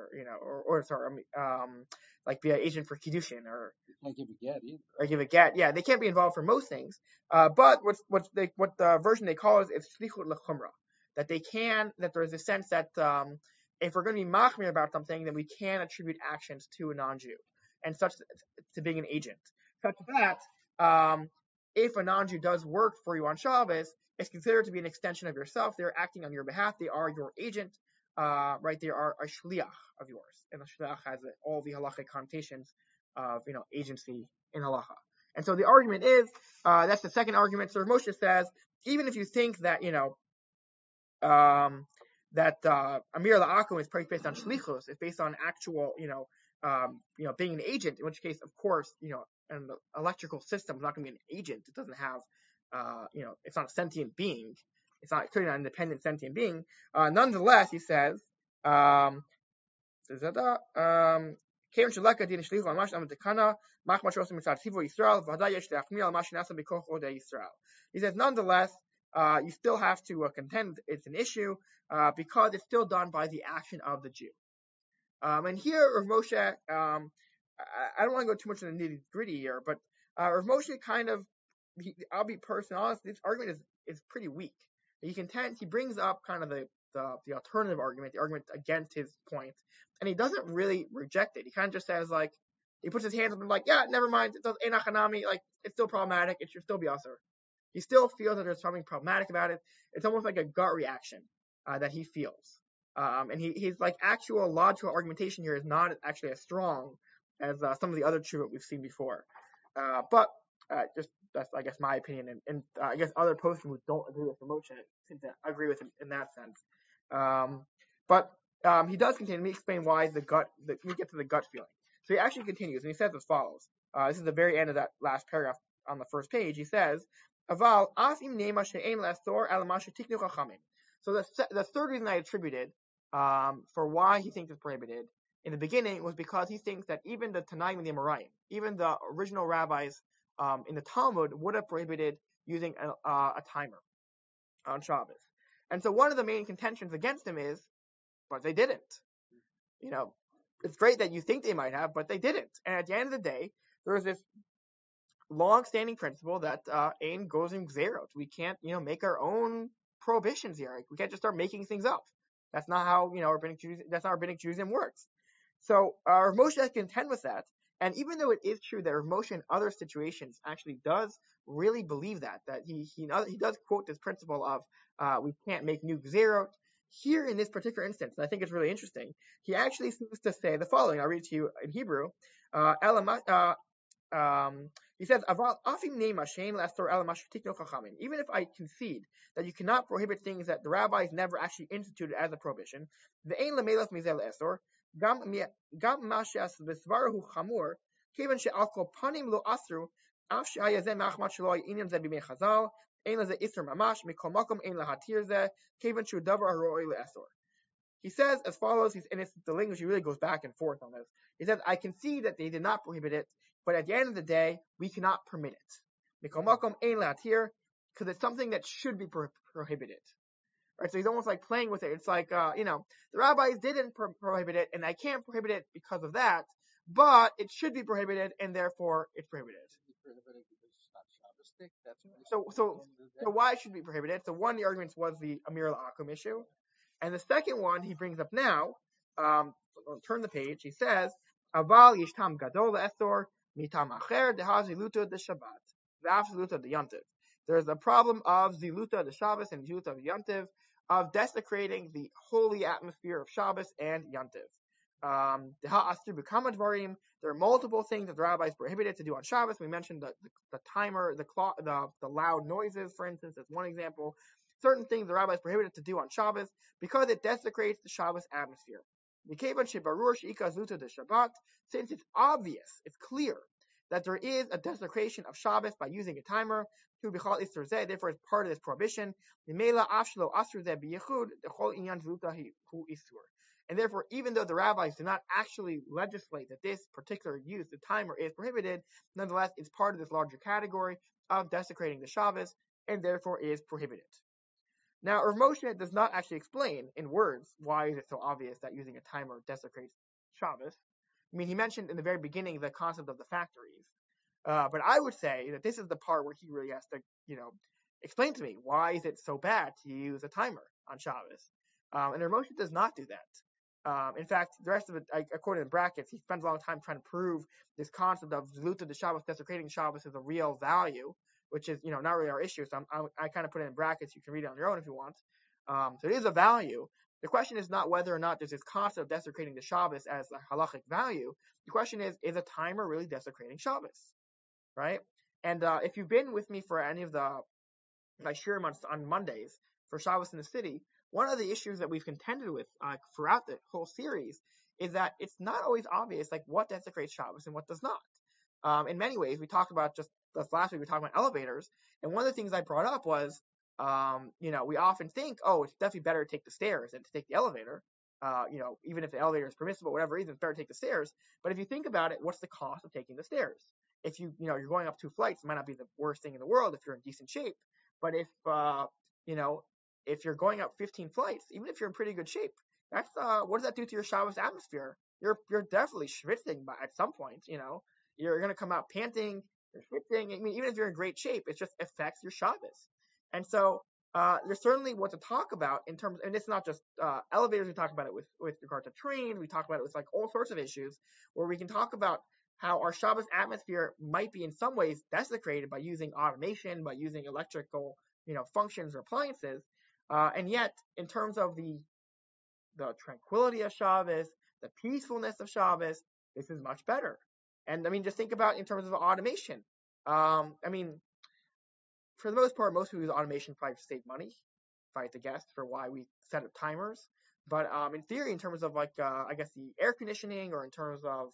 like be an agent for kiddushin or give a get either. Or give a get. Yeah, they can't be involved for most things. But what the version they call is shlichut lechumra, that there's a sense that if we're going to be machmir about something, then we can attribute actions to a non-Jew and such to being an agent, such that if a non-Jew does work for you on Shabbos, it's considered to be an extension of yourself. They're acting on your behalf. They are your agent. Right? They are a shliach of yours, and the shliach has all the halachic connotations of agency in halacha. And so the argument is that's the second argument. So Moshe says, even if you think that that Amir La'akum is based on shlichus, it's based on actual being an agent. In which case, of course, an electrical system is not going to be an agent. It doesn't have it's not a sentient being. It's clearly not an independent sentient being. Nonetheless, he says, he says, nonetheless, you still have to contend it's an issue because it's still done by the action of the Jew. And here, Rav Moshe, I don't want to go too much into the nitty gritty here, but Rav Moshe I'll be personally honest, this argument is pretty weak. He brings up kind of the alternative argument, the argument against his point, and he doesn't really reject it. He kind of just says like, he puts his hands up and like, yeah, never mind, it does enachanami, like it's still problematic, it should still be usher. He still feels that there's something problematic about it. It's almost like a gut reaction that he feels. And he's like actual logical argumentation here is not actually as strong as some of the other tshuva we've seen before. But just that's I guess my opinion, and I guess other posting who don't agree with Moshe seem to agree with him in that sense. But he does continue. Let me explain why let me get to the gut feeling. So he actually continues, and he says as follows. This is the very end of that last paragraph on the first page. He says, "Aval afim nema she'en le'asor el ma shetiknu chachamim." So the third reason I attributed for why he thinks it's prohibited in the beginning was because he thinks that even the Tanaim and the Amoraim, even the original rabbis in the Talmud would have prohibited using a timer on Shabbos. And so one of the main contentions against him is, but they didn't. It's great that you think they might have, but they didn't. And at the end of the day, there is this long-standing principle that ein gozim gzerot. We can't, make our own prohibitions here. We can't just start making things up. That's not how, that's how Rabbinic Judaism works. So Rav Moshe contend with that. And even though it is true that Rav Moshe in other situations actually does really believe that he does quote this principle of we can't make new gzerot. Here in this particular instance, and I think it's really interesting, he actually seems to say the following. I'll read it to you in Hebrew. He says, even if I concede that you cannot prohibit things that the rabbis never actually instituted as a prohibition, he says as follows, and it's the language he really goes back and forth on this. He says, I can see that they did not prohibit it, but at the end of the day, we cannot permit it. Because it's something that should be prohibited. Right? So he's almost like playing with it. It's like, the rabbis didn't prohibit it, and I can't prohibit it because of that, but it should be prohibited, and therefore it's prohibited. So why should it be prohibited? So one of the arguments was the Amir al-Akum issue. And the second one he brings up now, turn the page, he says, Aval yishtam gadol esor mitam acher deha ziluta de Shabbat, ve'af ziluta de Yantiv. There's a problem of ziluta de Shabbos and ziluta de Yantiv, of desecrating the holy atmosphere of Shabbos and Yantiv. Deha asur b'kama dvarim. There are multiple things that the rabbis prohibited to do on Shabbos. We mentioned the timer, the loud noises, for instance, as one example. Certain things the rabbis prohibited to do on Shabbos because it desecrates the Shabbos atmosphere. Since it's obvious, it's clear that there is a desecration of Shabbos by using a timer, therefore it's part of this prohibition. And therefore, even though the rabbis do not actually legislate that this particular use, the timer, is prohibited, nonetheless, it's part of this larger category of desecrating the Shabbos, and therefore is prohibited. Now, Rav Moshe does not actually explain in words why is it so obvious that using a timer desecrates Shabbos. I mean, he mentioned in the very beginning the concept of the factories. But I would say that this is the part where he really has to, explain to me why is it so bad to use a timer on Shabbos. And Rav Moshe does not do that. In fact, the rest of it, according to the brackets, he spends a long time trying to prove this concept of Ziluta de Shabbos, desecrating Shabbos, is a real value, which is, not really our issue. So I kind of put it in brackets. You can read it on your own if you want. So it is a value. The question is not whether or not there's this concept of desecrating the Shabbos as a halachic value. The question is a timer really desecrating Shabbos? Right? And if you've been with me for any of my shiurim on Mondays for Shabbos in the city, one of the issues that we've contended with throughout the whole series is that it's not always obvious what desecrates Shabbos and what does not. In many ways, we talked about just this last week, we talked about elevators, and one of the things I brought up was, we often think, it's definitely better to take the stairs than to take the elevator. Even if the elevator is permissible, whatever reason, it's better to take the stairs. But if you think about it, what's the cost of taking the stairs? If you're going up 2 flights, it might not be the worst thing in the world if you're in decent shape. But if you're going up 15 flights, even if you're in pretty good shape, that's what does that do to your Shabbos atmosphere? You're definitely schwitzing at some point. You're going to come out panting, you're schwitzing. I mean, even if you're in great shape, it just affects your Shabbos. And so there's certainly what to talk about in terms, and it's not just elevators. We talk about it with regard to trains. We talk about it with all sorts of issues where we can talk about how our Shabbos atmosphere might be in some ways desecrated by using automation, by using electrical, functions or appliances. And yet, in terms of the tranquility of Shabbos, the peacefulness of Shabbos, this is much better. And I mean, just think about in terms of automation. I mean, for the most part, most people use automation probably to save money, if I had to guess, for why we set up timers. But in theory, in terms of I guess the air conditioning, or in terms of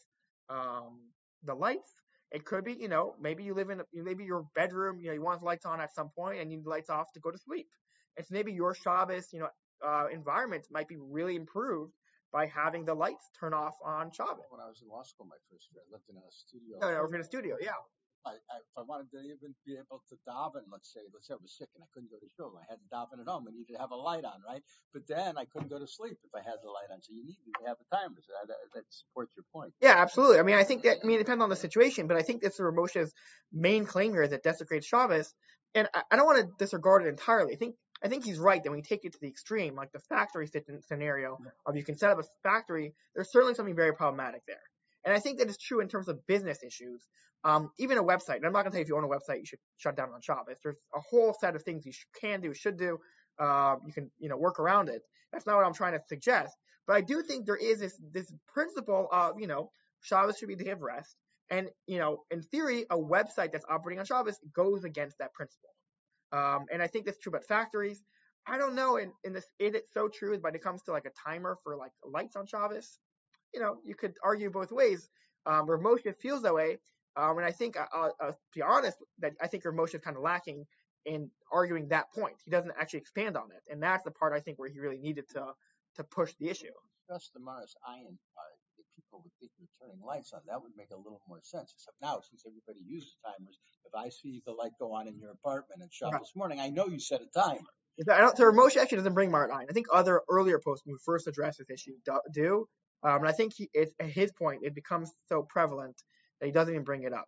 the lights, it could be, maybe you live in maybe your bedroom, you want the lights on at some point and you need the lights off to go to sleep. It's maybe your Shabbos, environment might be really improved by having the lights turn off on Shabbos. When I was in law school my first year, I lived in a studio. No, we're in a studio, yeah. If I wanted to even be able to daven, let's say I was sick and I couldn't go to shul, I had to daven at home. I needed to have a light on, right? But then I couldn't go to sleep if I had the light on. So you need to have a timer. So that supports your point. Yeah, absolutely. I mean, it depends on the situation, but I think that's Rav Moshe's main claim here, that desecrates Shabbos. And I don't want to disregard it entirely. I think he's right that when you take it to the extreme, like the factory scenario of you can set up a factory, there's certainly something very problematic there. And I think that is true in terms of business issues. Even a website, and I'm not going to tell you if you own a website, you should shut down on Shabbos. There's a whole set of things you can do, should do. You can, work around it. That's not what I'm trying to suggest. But I do think there is this principle of, Shabbos should be the day of rest. And, in theory, a website that's operating on Shabbos goes against that principle. And I think that's true about factories. I don't know, it's so true when it comes to like a timer for like lights on Shabbos. You could argue both ways. Rav Moshe feels that way. And I think, to be honest, that I think Rav Moshe is kind of lacking in arguing that point. He doesn't actually expand on it. And that's the part I think where he really needed to push the issue. Just the Morris Iron part, that people would think you're turning lights on, that would make a little more sense. Except now, since everybody uses timers, if I see the light go on in your apartment at Shabbos morning, I know you set a timer. So Rav Moshe actually doesn't bring Marat Ayin. I think other earlier posts who first addressed this issue do. And I think at his point, it becomes so prevalent that he doesn't even bring it up.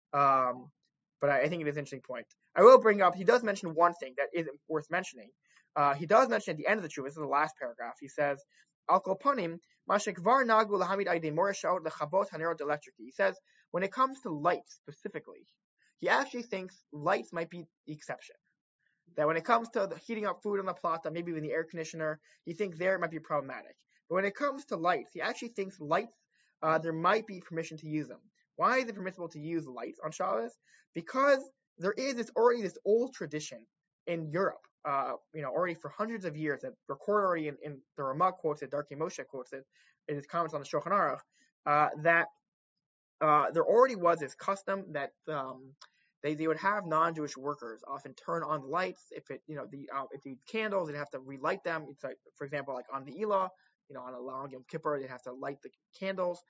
But I think it is an interesting point. I will bring up, he does mention one thing that isn't worth mentioning. He does mention at the end of the Tshuva, this is the last paragraph, he says, Al kol panim, ma shekvar nagu lahamid aydei moreh sha'ot lechabot hanerot electricity. He says, when it comes to lights specifically, he actually thinks lights might be the exception. That when it comes to heating up food on the plata, maybe with the air conditioner, he thinks there it might be problematic. But when it comes to lights, he actually thinks lights, there might be permission to use them. Why is it permissible to use lights on Shabbos? Because there is already this old tradition in Europe, already for hundreds of years, that recorded already in the Ramah quotes it, Darkei Moshe quotes it in his comments on the Shulchan Aruch, that there already was this custom that they would have non-Jewish workers often turn on the lights. If the candles, they'd have to relight them. It's like, for example, like on the Elah, on a long Yom Kippur, they'd have to light the candles.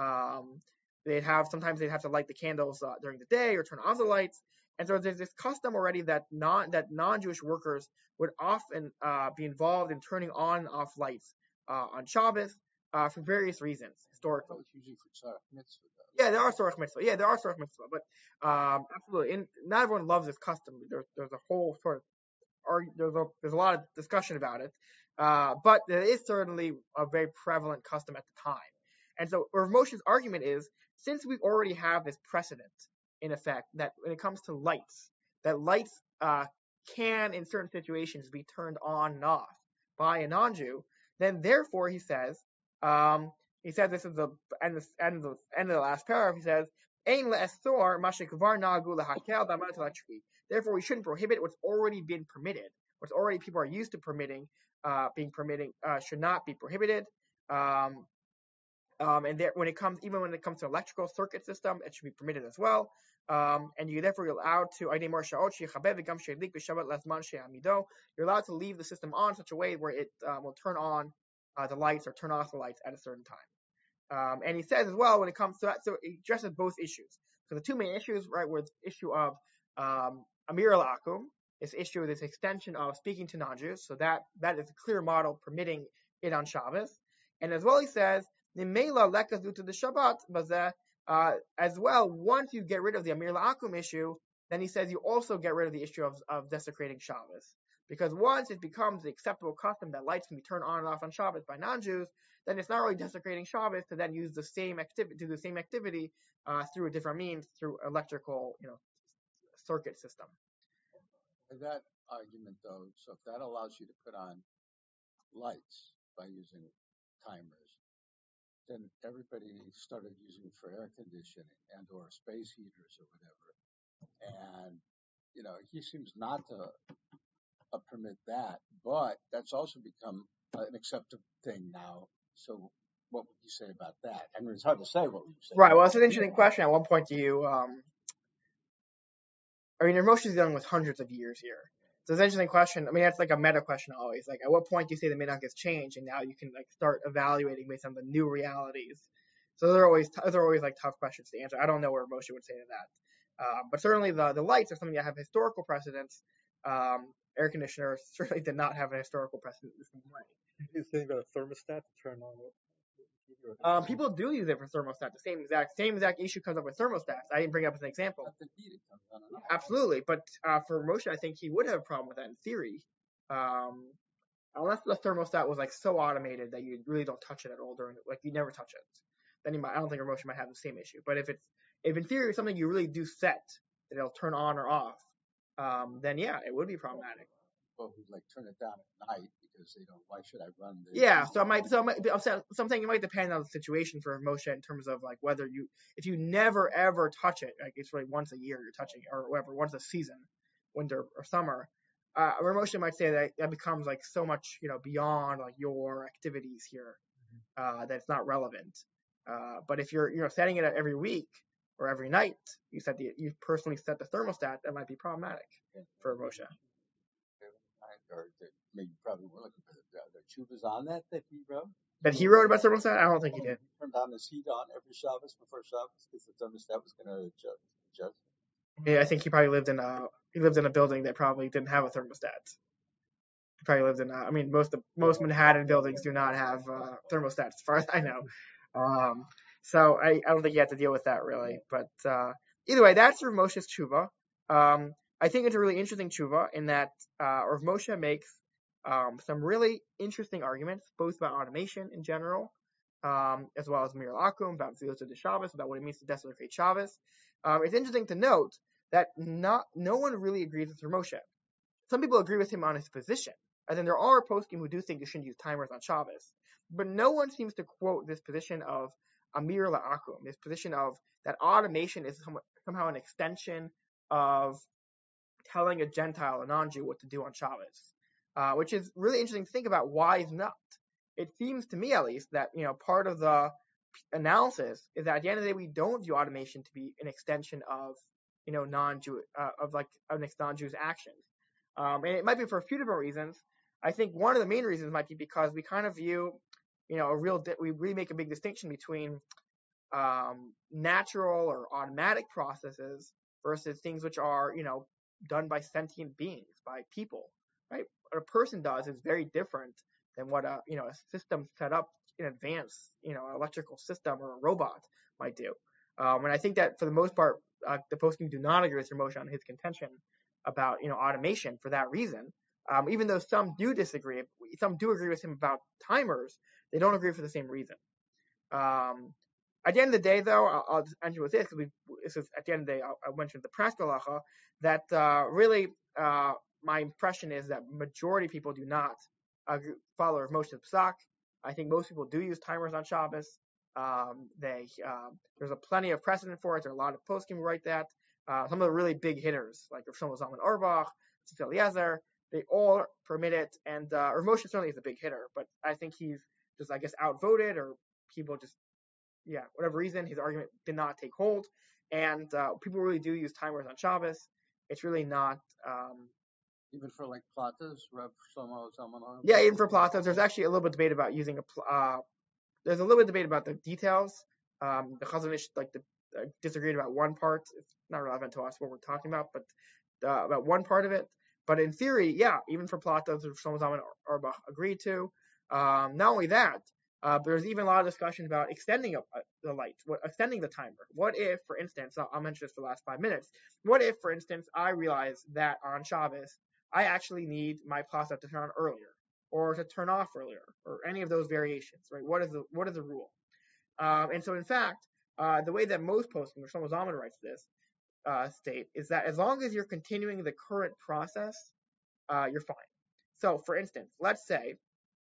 Sometimes they'd have to light the candles during the day or turn off the lights. And so there's this custom already that non-Jewish workers would often be involved in turning on and off lights on Shabbos for various reasons historically. It's usually for tzarech mitzvah. Yeah, there are tzarech mitzvah. But absolutely, and not everyone loves this custom. There's a whole sort of there's a lot of discussion about it, but there is certainly a very prevalent custom at the time. And so Rav Moshe's argument is, since we already have this precedent in effect that when it comes to lights, that lights can in certain situations be turned on and off by a non-Jew, then therefore he says this is the end of the last paragraph. He says, "Ein le'esor ma shekvar nagu lehakel b'amarat electricity." Therefore, we shouldn't prohibit what's already been permitted. What's already people are used to permitting should not be prohibited. And there, when it comes to electrical circuit system, it should be permitted as well. And you're therefore allowed to you're allowed to leave the system on in such a way where it will turn on the lights or turn off the lights at a certain time. And he says as well, when it comes to that, so he addresses both issues. So the two main issues, right, were the issue of Amir al-Akum, this issue of this extension of speaking to non-Jews. So that is a clear model permitting it on Shabbos. And as well, he says, Nimela lekazu to the Shabbat, as well, once you get rid of the Amir al-Akum issue, then he says you also get rid of the issue of desecrating Shabbos. Because once it becomes the acceptable custom that lights can be turned on and off on Shabbos by non-Jews, then it's not really desecrating Shabbos to then use the same activity through a different means, through electrical, circuit system. That argument, though, so if that allows you to put on lights by using timers, then everybody started using it for air conditioning and or space heaters or whatever. And, he seems not to permit that, but that's also become an accepted thing now. So what would you say about that? I mean, it's hard to say what would you say. Right. Well, it's an interesting question. At one point, do you, Rav Moshe is dealing with hundreds of years here. So it's an interesting question. I mean, that's like a meta question always. Like, at what point do you say the minhag has changed, and now you can start evaluating based on the new realities? So those are always like tough questions to answer. I don't know where Moshe would say to that. But certainly the lights are something that have historical precedence. Air conditioners certainly did not have a historical precedent the same way. You're saying about a thermostat to turn on? People do use it for thermostat. The same exact issue comes up with thermostats. I didn't bring it up as an example. Absolutely, but for Moshe, I think he would have a problem with that in theory, unless the thermostat was so automated that you really don't touch it at all you never touch it. Then I don't think Moshe might have the same issue. But if in theory it's something you really do set that it'll turn on or off, then yeah, it would be problematic. people who like turn it down at night because they don't. Why should I run the? Yeah, so I'm saying it might depend on the situation for Moshe in terms of like whether if you never ever touch it, like it's really once a year you're touching it, or whatever, once a season, winter or summer, where Moshe might say that becomes like so much, beyond like your activities here, that it's not relevant. But if you're, setting it every week or every night, you personally set the thermostat, that might be problematic for Moshe. Or maybe probably were looking for the chuvas on that he wrote. That he wrote about thermostat? I don't think he did. He turned on his heat on every Shabbos before Shabbos because the thermostat was going to adjust. Yeah, I think he probably lived in a building that probably didn't have a thermostat. He probably lived in most Manhattan buildings do not have thermostats as far as I know. So I don't think you have to deal with that really. But either way, that's Rav Moshe's tshuva. I think it's a really interesting tshuva in that Rav Moshe makes some really interesting arguments, both about automation in general, as well as Mir Akum, about Zilot de Shabbos, about what it means to desecrate Shabbos. It's interesting to note that no one really agrees with Rav Moshe. Some people agree with him on his position. And then there are poskim who do think you shouldn't use timers on Shabbos. But no one seems to quote this position of Amir La'akum, this position of that automation is somehow an extension of telling a Gentile, a non-Jew, what to do on Shabbos, which is really interesting to think about. Why is not? It seems to me, at least, that part of the analysis is that at the end of the day, we don't view automation to be an extension of non-Jew of like an non-Jew's actions, and it might be for a few different reasons. I think one of the main reasons might be because we kind of view, we really make a big distinction between natural or automatic processes versus things which are, done by sentient beings, by people, right? What a person does is very different than what a system set up in advance, an electrical system or a robot might do. And I think that for the most part, the poskim do not agree with Moshe on his contention about, automation for that reason. Even though some do disagree, some do agree with him about timers, they don't agree for the same reason. At the end of the day, though, I'll just end with this, because this is at the end of the day, I mentioned the practical halacha, that really my impression is that majority of people do not follow Rav Moshe's psak. I think most people do use timers on Shabbos. There's plenty of precedent for it. There are a lot of poskim who write that. Some of the really big hitters, like Rav Shlomo Zalman Auerbach, Tzvi Eliezer, they all permit it. And Rav Moshe certainly is a big hitter, but I think he's just, outvoted, or people just, whatever reason, his argument did not take hold. And people really do use timers on Shabbos. It's really not... even for like platas, Rav Shlomo Zalman Auerbach? Yeah, even for platas. There's actually a little bit of debate about using there's a little bit of debate about the details. The Chazon Ish disagreed about one part. It's not relevant to us what we're talking about, but about one part of it. But in theory, even for platas, Shlomo Zalman Auerbach agreed to. Not only that, there's even a lot of discussion about extending the light, extending the timer. What if, for instance, I'll mention this for the last 5 minutes. What if, for instance, I realize that on Shabbos, I actually need my plata to turn on earlier, or to turn off earlier, or any of those variations, right? What is the rule? And so, in fact, the way that most poskim, Shlomo Zalman writes this, state is that as long as you're continuing the current process, you're fine. So, for instance, let's say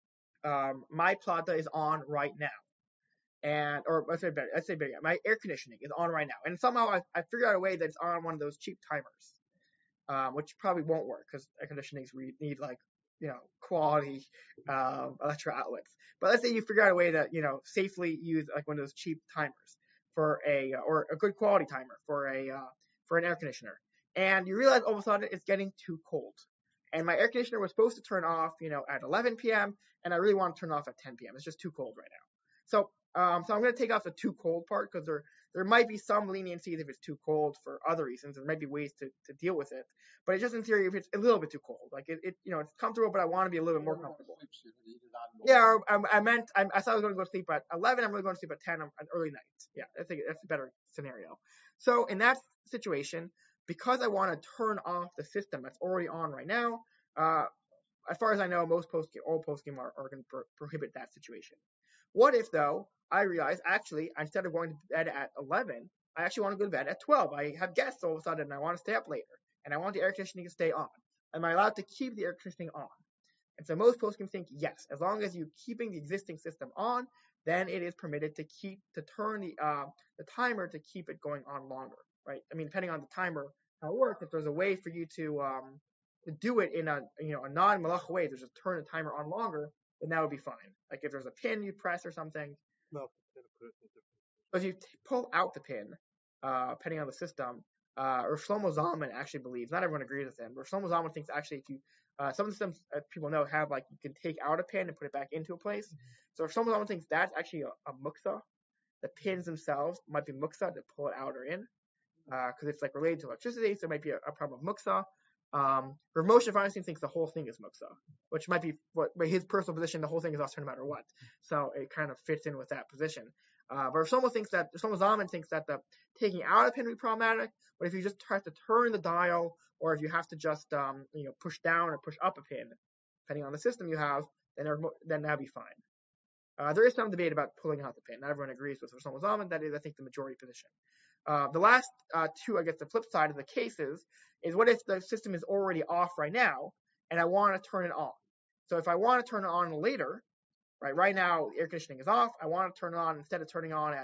my plata is on right now, or let's say better yet, my air conditioning is on right now, and somehow I figured out a way that it's on one of those cheap timers, which probably won't work because air conditionings need quality electric outlets. But let's say you figure out a way to safely use like one of those cheap timers for or a good quality timer for an air conditioner, and you realize all of a sudden it's getting too cold. And my air conditioner was supposed to turn off, at 11 p.m. and I really want to turn off at 10 p.m. It's just too cold right now. So I'm going to take off the too cold part, because there might be some leniencies if it's too cold for other reasons. There might be ways to deal with it. But it's just in theory if it's a little bit too cold. Like it's comfortable, but I want to be a little bit more comfortable. Yeah, I thought I was going to go to sleep at 11. I'm really going to sleep at 10 on early night. Yeah, I think that's a better scenario. So in that situation, because I want to turn off the system that's already on right now, as far as I know, all poskim are going to prohibit that situation. What if, though, I realize, actually, instead of going to bed at 11, I actually want to go to bed at 12. I have guests all of a sudden, and I want to stay up later, and I want the air conditioning to stay on. am I allowed to keep the air conditioning on? And so most poskim think yes, as long as you're keeping the existing system on, then it is permitted to turn the timer to keep it going on longer, right? I mean, depending on the timer how it works, if there's a way for you to do it in a non-malach way, to just turn the timer on longer, then that would be fine. Like if there's a pin you press or something. No, put it in a different. So if you pull out the pin, depending on the system, or Shlomo Zalman actually believes, not everyone agrees with him, but Shlomo Zalman thinks actually if you, some of the systems people know have like you can take out a pin and put it back into a place. So Shlomo Zalman thinks that's actually a muksa. The pins themselves might be muksa to pull it out or in, because it's like related to electricity, so it might be a problem of muksa. Rav Moshe Feinstein thinks the whole thing is muksa, which might be by his personal position, the whole thing is also no matter what. So it kind of fits in with that position. But Shlomo Zalman thinks that the taking out a pin would be problematic, but if you just try to turn the dial, or if you have to just push down or push up a pin, depending on the system you have, then that'd be fine. There is some debate about pulling out the pin. Not everyone agrees with Shlomo Zalman. That is, I think, the majority position. The last two, I guess, the flip side of the cases is what if the system is already off right now and I want to turn it on? So if I want to turn it on later, right now air conditioning is off. I want to turn it on instead of turning on at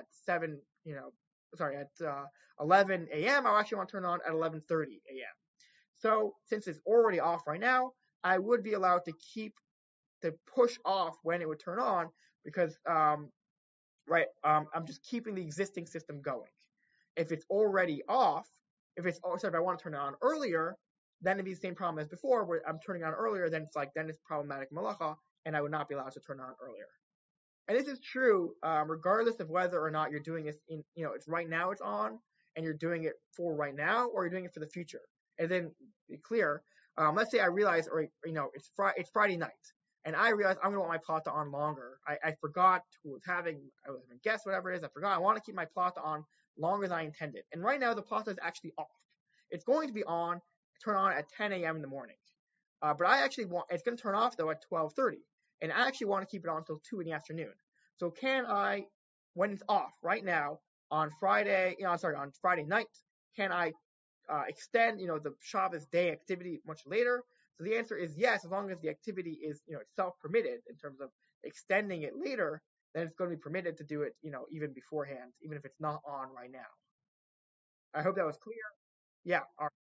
11 a.m. I actually want to turn it on at 11:30 a.m. So since it's already off right now, I would be allowed to push off when it would turn on because I'm just keeping the existing system going. If it's already off, if I want to turn it on earlier, then it'd be the same problem as before, where I'm turning on earlier, then it's problematic malacha, and I would not be allowed to turn on earlier. And this is true, regardless of whether or not you're doing this it's right now it's on, and you're doing it for right now, or you're doing it for the future. And then be clear, let's say I realize, it's Friday night, and I realize I'm going to want my plata on longer. I forgot who was having guests, whatever it is. I forgot. I want to keep my plata on longer than I intended. And right now the plata is actually off. It's going to be turn on at 10 a.m. in the morning. But I actually it's going to turn off though at 12:30. And I actually want to keep it on until 2 in the afternoon. So can I, when it's off right now on Friday night, can I extend, the Shabbos day activity much later? So the answer is yes, as long as the activity is, itself permitted in terms of extending it later, then it's going to be permitted to do it, even beforehand, even if it's not on right now. I hope that was clear. Yeah. All right.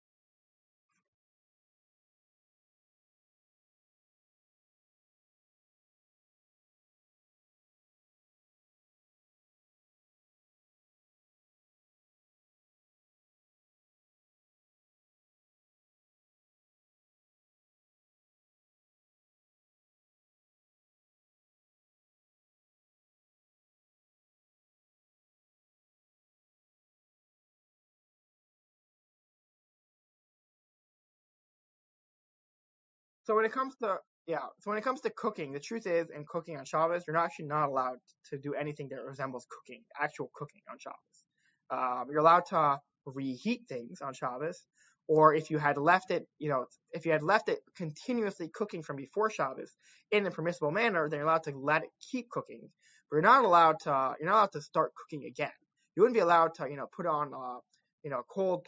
So when it comes to cooking, the truth is, in cooking on Shabbos, you're actually not allowed to do anything that resembles cooking, actual cooking on Shabbos. You're allowed to reheat things on Shabbos, or if you had left it, continuously cooking from before Shabbos in a permissible manner, then you're allowed to let it keep cooking. But you're not allowed to start cooking again. You wouldn't be allowed to, put on, a cold,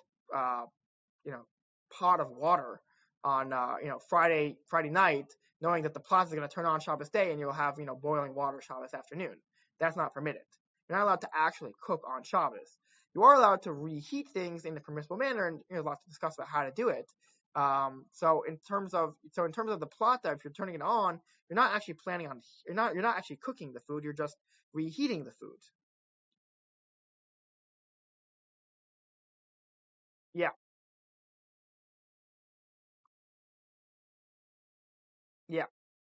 pot of water on Friday night, knowing that the plata is going to turn on Shabbos day and you'll have boiling water Shabbos afternoon. That's not permitted. You're not allowed to actually cook on Shabbos. You are allowed to reheat things in a permissible manner, and there's lots to discuss about how to do it. So in terms of the plata, if you're turning it on, you're not actually you're not actually cooking the food. You're just reheating the food. Yeah. Yeah.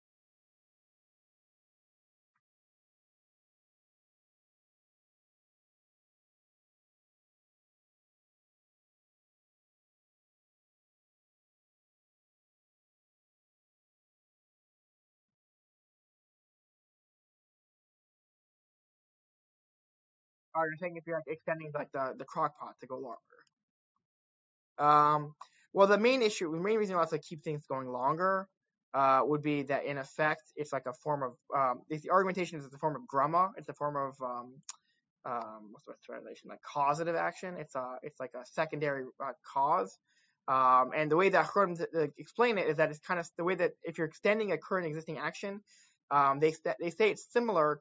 Or you're saying if you're extending the crock pot to go longer. Well, the main reason why I keep things going longer, would be that in effect it's like a form of the argumentation is a form of grama. It's a form of what's the translation, like causative action. It's like a secondary cause. And the way that Achronim explain it is that it's kind of the way that if you're extending a current existing action, they say it's similar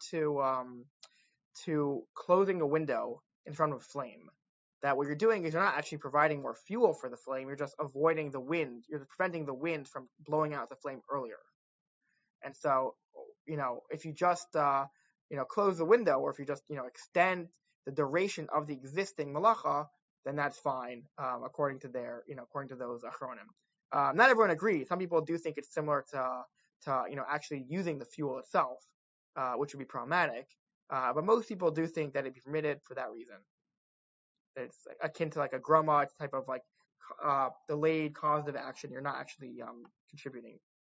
to closing a window in front of a flame. That what you're doing is you're not actually providing more fuel for the flame, you're just avoiding the wind. You're preventing the wind from blowing out the flame earlier. And so, if you just, close the window, or if you just, extend the duration of the existing malacha, then that's fine, according to those achronim. Not everyone agrees. Some people do think it's similar to actually using the fuel itself, which would be problematic. But most people do think that it'd be permitted for that reason. It's akin to like a groma, it's type of like delayed causative action. You're not actually contributing.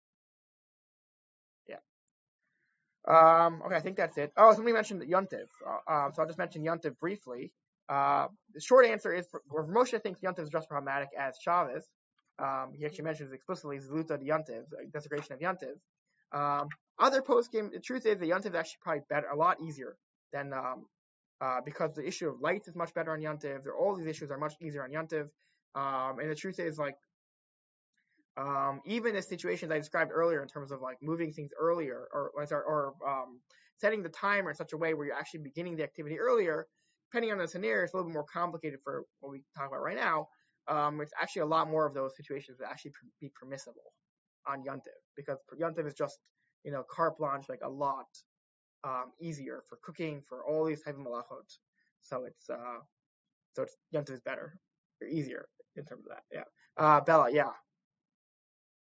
Yeah. Okay, I think that's it. Oh, somebody mentioned Yontiv. So I'll just mention Yontiv briefly. The short answer is, Moshe thinks Yontiv is just problematic as Shabbos. He actually mentions explicitly Zluta de Yontiv, desecration of Yontiv. Other post-game, the truth is that Yontiv is actually probably better, a lot easier than, because the issue of lights is much better on Yontiv. All these issues are much easier on Yontiv. And the truth is, like, even the situations I described earlier in terms of like moving things earlier or setting the timer in such a way where you're actually beginning the activity earlier, depending on the scenario, it's a little bit more complicated for what we talk about right now. It's actually a lot more of those situations that actually be permissible on Yontiv, because Yontiv is just, carte blanche, like a lot easier for cooking, for all these type of malachot. So it's Yontiv is better or easier in terms of that. Yeah. Bella, yeah.